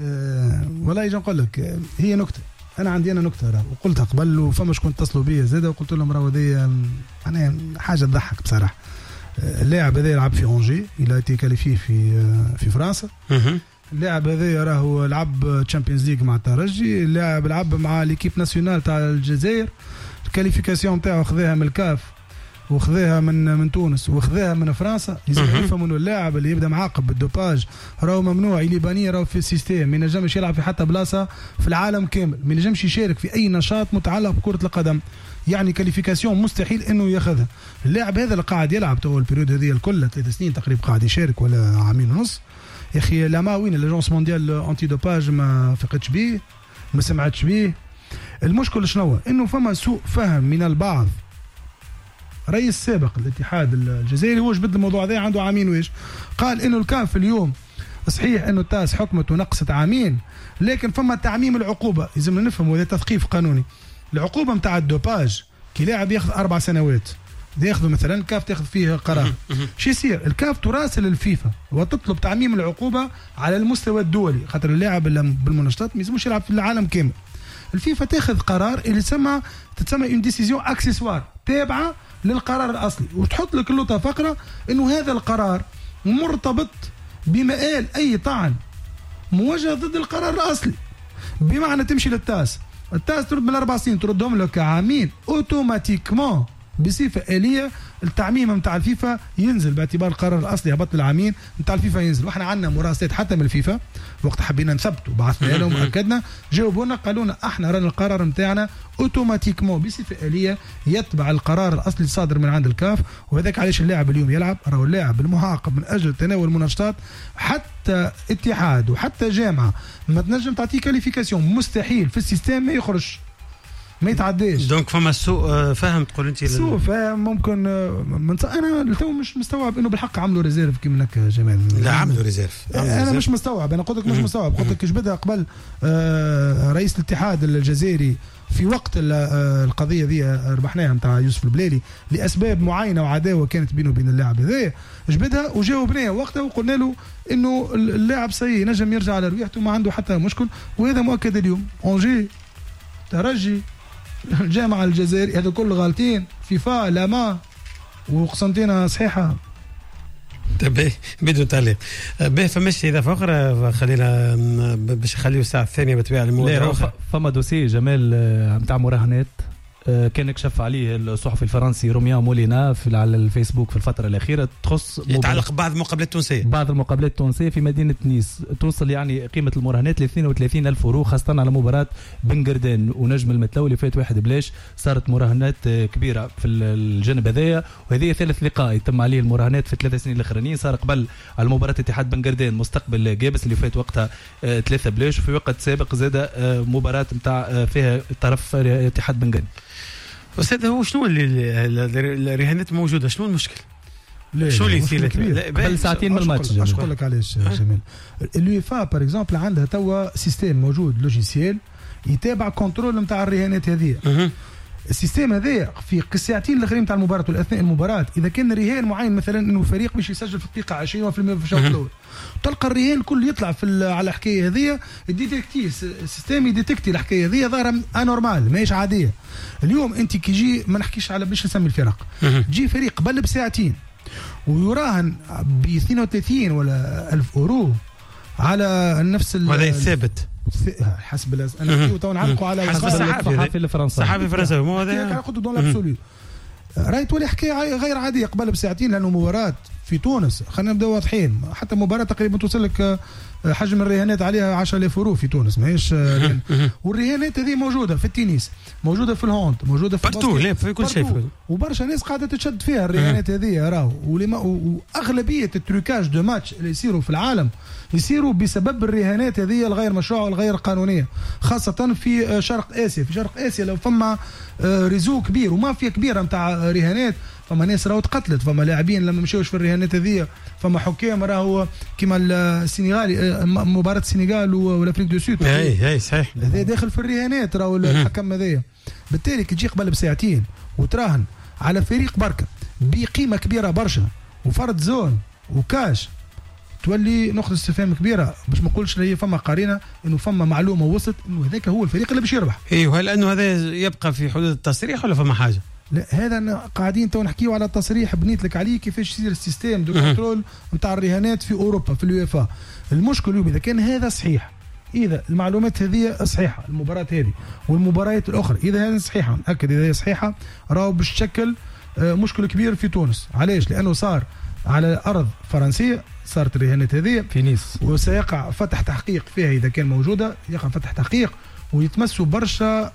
والله يجي نقول لك هي نكته. انا نكته راه وقلتها قبل، وفما شكون اتصلوا بي زاد وقلت لهم راهو هذه يعني حاجه تضحك بصراحه. اللاعب هذا يلعب في اونجي، الى تي كاليفي في فرنسا. اللاعب هذا راهو لعب تشامبيونز ليغ مع الترجي، اللاعب لعب مع ليكيب ناسيونال تاع الجزائر. الكاليفيكاسيون تاعو خذاها من الكاف وخذاها من تونس وخذاها من فرنسا. يفهموا انه اللاعب اللي يبدا معاقب بالدوباج راهو ممنوع، يليباني راهو في السيستم، ما ينجمش يلعب في حتى بلاصه في العالم كامل، ما ينجمش يشارك في اي نشاط متعلق بكره القدم. يعني كاليفيكاسيون مستحيل انه ياخذها. اللاعب هذا اللي قاعد يلعب تو البيريود هذه الكل 3 سنين تقريبا قاعد يشارك ولا 1.5 عام. يا اخي لا ما وين الاجونس مونديال انتي دوباج ما فقدش بيه، ما سمعتش بيه. المشكل شنو؟ انه فما سوء فهم من البعض. رئيس سابق الاتحاد الجزائري هو جبد الموضوع هذا عنده 2 عام ويش، قال انه الكاف اليوم صحيح انه التاس حكمت ونقصت 2 عام، لكن فما تعميم العقوبه. لازم نفهم هذا تثقيف قانوني. العقوبه نتاع الدوباج كي لاعب ياخذ 4 سنوات ياخذوا مثلا الكاف تاخذ فيه قرار. شو يصير؟ الكاف تراسل الفيفا وتطلب تعميم العقوبه على المستوى الدولي، خاطر اللاعب بالمنشطات ما يلزموش يلعب في العالم كامل. الفيفا تاخذ قرار اللي تسمى اون ديسيزيون اكسيسوار تابعه للقرار الاصلي، وتحط لك اللوطه فقره انه هذا القرار مرتبط بمآل اي طعن موجه ضد القرار الاصلي. بمعنى تمشي للتاس، التاس ترد من 4 سنين تردهم لك 2 عام اوتوماتيكمون بصفه آلية. التعميم نتاع الفيفا ينزل باعتبار القرار الاصلي هبط ل2 عام نتاع الفيفا ينزل. واحنا عندنا مراسلات حتى من الفيفا وقت حبينا نثبتوا بعثنا لهم اكدنا جاوبونا قالوا لنا احنا رانا القرار نتاعنا اوتوماتيكمون بصفه آلية يتبع القرار الاصلي الصادر من عند الكاف، وهذاك علاش اللاعب اليوم يلعب راهو اللاعب المعاقب من اجل تناول المنشطات. حتى اتحاد وحتى جامعه ما تنجم تعطيه كاليفيكاسيون، مستحيل في السيستم ما يخرج ما يتعداش. دونك فما سوء فهم تقول انت سوء فهم ممكن. انا تو مش مستوعب انه بالحق عملوا ريزيرف كيما هكا جمال. لا عملوا ريزيرف. انا مش مستوعب. انا قلت لك مش مستوعب. قلت لك جبدها قبل رئيس الاتحاد الجزائري في وقت القضيه ذي ربحناها نتاع يوسف البليلي لاسباب معينه وعداوه كانت بينه وبين اللاعب هذايا، جبدها وجاوبناه وقتها وقلنا له انه اللاعب سي نجم يرجع على ربيعته ما عنده حتى مشكل، وهذا مؤكد اليوم. اونجي ترجي الجامعة الجزائري هذا كل غالطين فيفا لاما وقسنتينا صحيحة. باهي بدون تعليق. باهي فماش اضافه اخرى خلينا باش نخليو الساعه الثانيه بطبيعه الموضوع. فما دوسي جمال نتاع مراهنات كان كشف عليه الصحفي الفرنسي روميان مولينا على الفيسبوك في الفترة الأخيرة، تخص يتعلق بعض المقابلات التونسية. بعض المقابلات التونسية في مدينة نيس توصل يعني قيمة المراهنات ل 32,000 يورو، خاصة على مباراة بن قردان ونجم المتلو اللي فات 1-0. صارت مراهنات كبيرة في الجانب هذايا، وهذه ثالث لقاء يتم عليه المراهنات في 3 سنين الأخرانيين. صار قبل على مباراة اتحاد بن قردان مستقبل جابس اللي فات وقتها 3-0، وفي وقت سابق زاد مباراة متاع فيها طرف اتحاد بن قردان. أستاذ هو شنو الرهانات موجودة؟ شنو المشكل؟ شنو اللي يصير قبل ساعتين من الماتش؟ اش نقول لك علاش جميل. اليوفا بار اكزومبل عندها توا سيستيم موجود لوجيسيال يتابع كنترول نتاع الرهانات هذه. السيستم هذا في الساعتين الاخرين نتاع المباراه واثناء المباراه اذا كان رهان معين مثلا انه فريق باش يسجل في الدقيقه 20 في الشوط الاول، تلقى الرهان كل يطلع على الحكايه هذه الديتكتي السيستم يديتكتي الحكايه هذه ظاهره انورمال ماهيش عاديه. اليوم انت كي جي ما نحكيش على باش نسمي الفرق، تجي فريق قبل بساعتين ويراهن ب 32 ولا 1000 يورو على نفس هذا ثابت حسب انا تو نعلقوا على حسب الصحافي الفرنسي مو هذا ناخذ دون لابسولو. راهي تولي حكايه غير عاديه قبل بساعتين، لانه مباراه في تونس خلينا نبداو واضحين، حتى مباراه تقريبا توصل لك حجم الرهانات عليها 10,000 يورو في تونس ماهيش. والرهانات هذه موجوده في التنس، موجوده في الهوند، موجوده في الباسكت، في كل شيء، وبرشا ناس قاعده تشد فيها الرهانات هذه راهو. واغلبيه التروكاج دو ماتش اللي يصيروا في العالم يصيروا بسبب الرهانات هذه الغير مشروعه والغير قانونيه، خاصه في شرق اسيا. في شرق اسيا لو فما ريزو كبير ومافيا كبيره نتاع رهانات، فما ناس راهو تقتلت، فما لاعبين لما مشاوش في الرهانات هذه، فما حكام راهو كيما السنغالي مباراه السنغال والافريق دو سود اي صحيح هذا داخل في الرهانات راهو الحكم هذايا. بالتالي كي تجي قبل بساعتين وتراهن على فريق بركه بقيمه كبيره برشا وفرد زون وكاش، تولي نقطه استفهام كبيره. باش ما نقولش هي فما قارنه انه فما معلومه وصلت انه هذاك هو الفريق اللي باش يربح. ايوه هل انه هذا يبقى في حدود التصريح ولا فما حاجه؟ لا هذا قاعدين تو نحكيو على التصريح بنيت لك عليه كيفاش يصير السيستم دو كنترول نتاع الرهانات في اوروبا في اليوفا. المشكل اليوم اذا كان هذا صحيح، اذا المعلومات هذه صحيحه، المباراه هذه والمباريات الاخرى اذا هذه صحيحه، ناكد اذا هي صحيحه راهو باش تشكل مشكل كبير في تونس. علاش؟ لانه صار على ارض فرنسيه صارت الرهانات هذه في نيس، وسيقع فتح تحقيق فيها اذا كان موجوده، يقع فتح تحقيق ويتمسوا برشا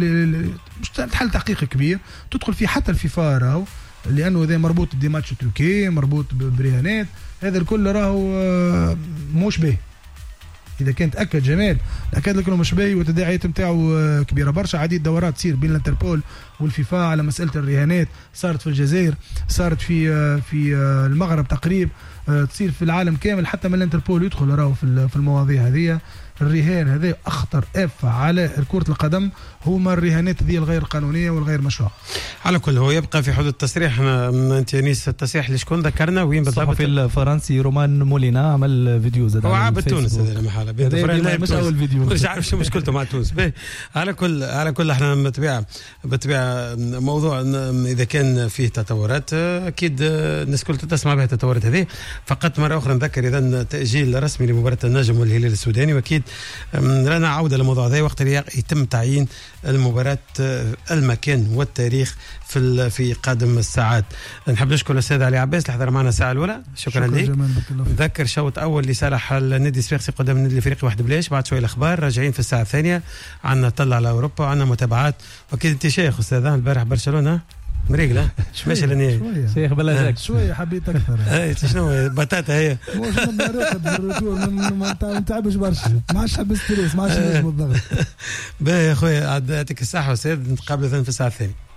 مش حل تحقيق كبير تدخل فيه حتى الفيفا راهو، لانه هذا مربوط بدي ماتش تركي مربوط برهانات، هذا الكل راهو مش باهي. اذا كان تاكد جمال اكد لك انه مش باهي والتداعيات نتاعو كبيره برشا. عديد دورات تصير بين الانتربول والفيفا على مساله الرهانات، صارت في الجزائر، صارت في المغرب تقريبا، تصير في العالم كامل، حتى من الانتربول يدخل راهو في المواضيع هذه. الرهان هذا اخطر آفة على كرة القدم هما الرهانات هذه الغير قانونيه والغير مشروعه. على كل هو يبقى في حدود التصريح. انت نيس التصريح لشكون ذكرنا وين بالضبط؟ الصحفي الفرنسي رومان مولينا عمل فيديو زاد هو عابد تونس هذا المحاله مش اول فيديو مش عارف شو مشكلته مع تونس. على كل احنا بطبيعه موضوع اذا كان فيه تطورات اكيد الناس كلها تسمع بها التطورات هذه. فقط مره اخرى نذكر اذا تاجيل رسمي لمباراه النجم والهلال السوداني، واكيد لنا عوده للموضوع هذا وقت اللي يتم تعيين المباراة المكان والتاريخ في قادم الساعات. نحب نشكر الأستاذ علي عباس اللي حضر معنا الساعة الأولى. شكرا لك. نذكر شوط أول لصالح النادي الصفاقسي قدام النادي الافريقي واحد بلاش. بعد شويه الاخبار راجعين في الساعه الثانيه، عندنا طلع على اوروبا وعندنا متابعات. واكيد انت شيخ استاذ البارح برشلونه مريقله ماشي للنهايه شيخ بلا شويه حبيت اكثر. اي شنو بطاطا هي مش ما نتعبش برشا، ما عادش حب ستريس، ما عادش نجم الضغط. باهي يا خويا، يعطيك الصحه وسعد، نتقابلوا في الساعه الثانيه.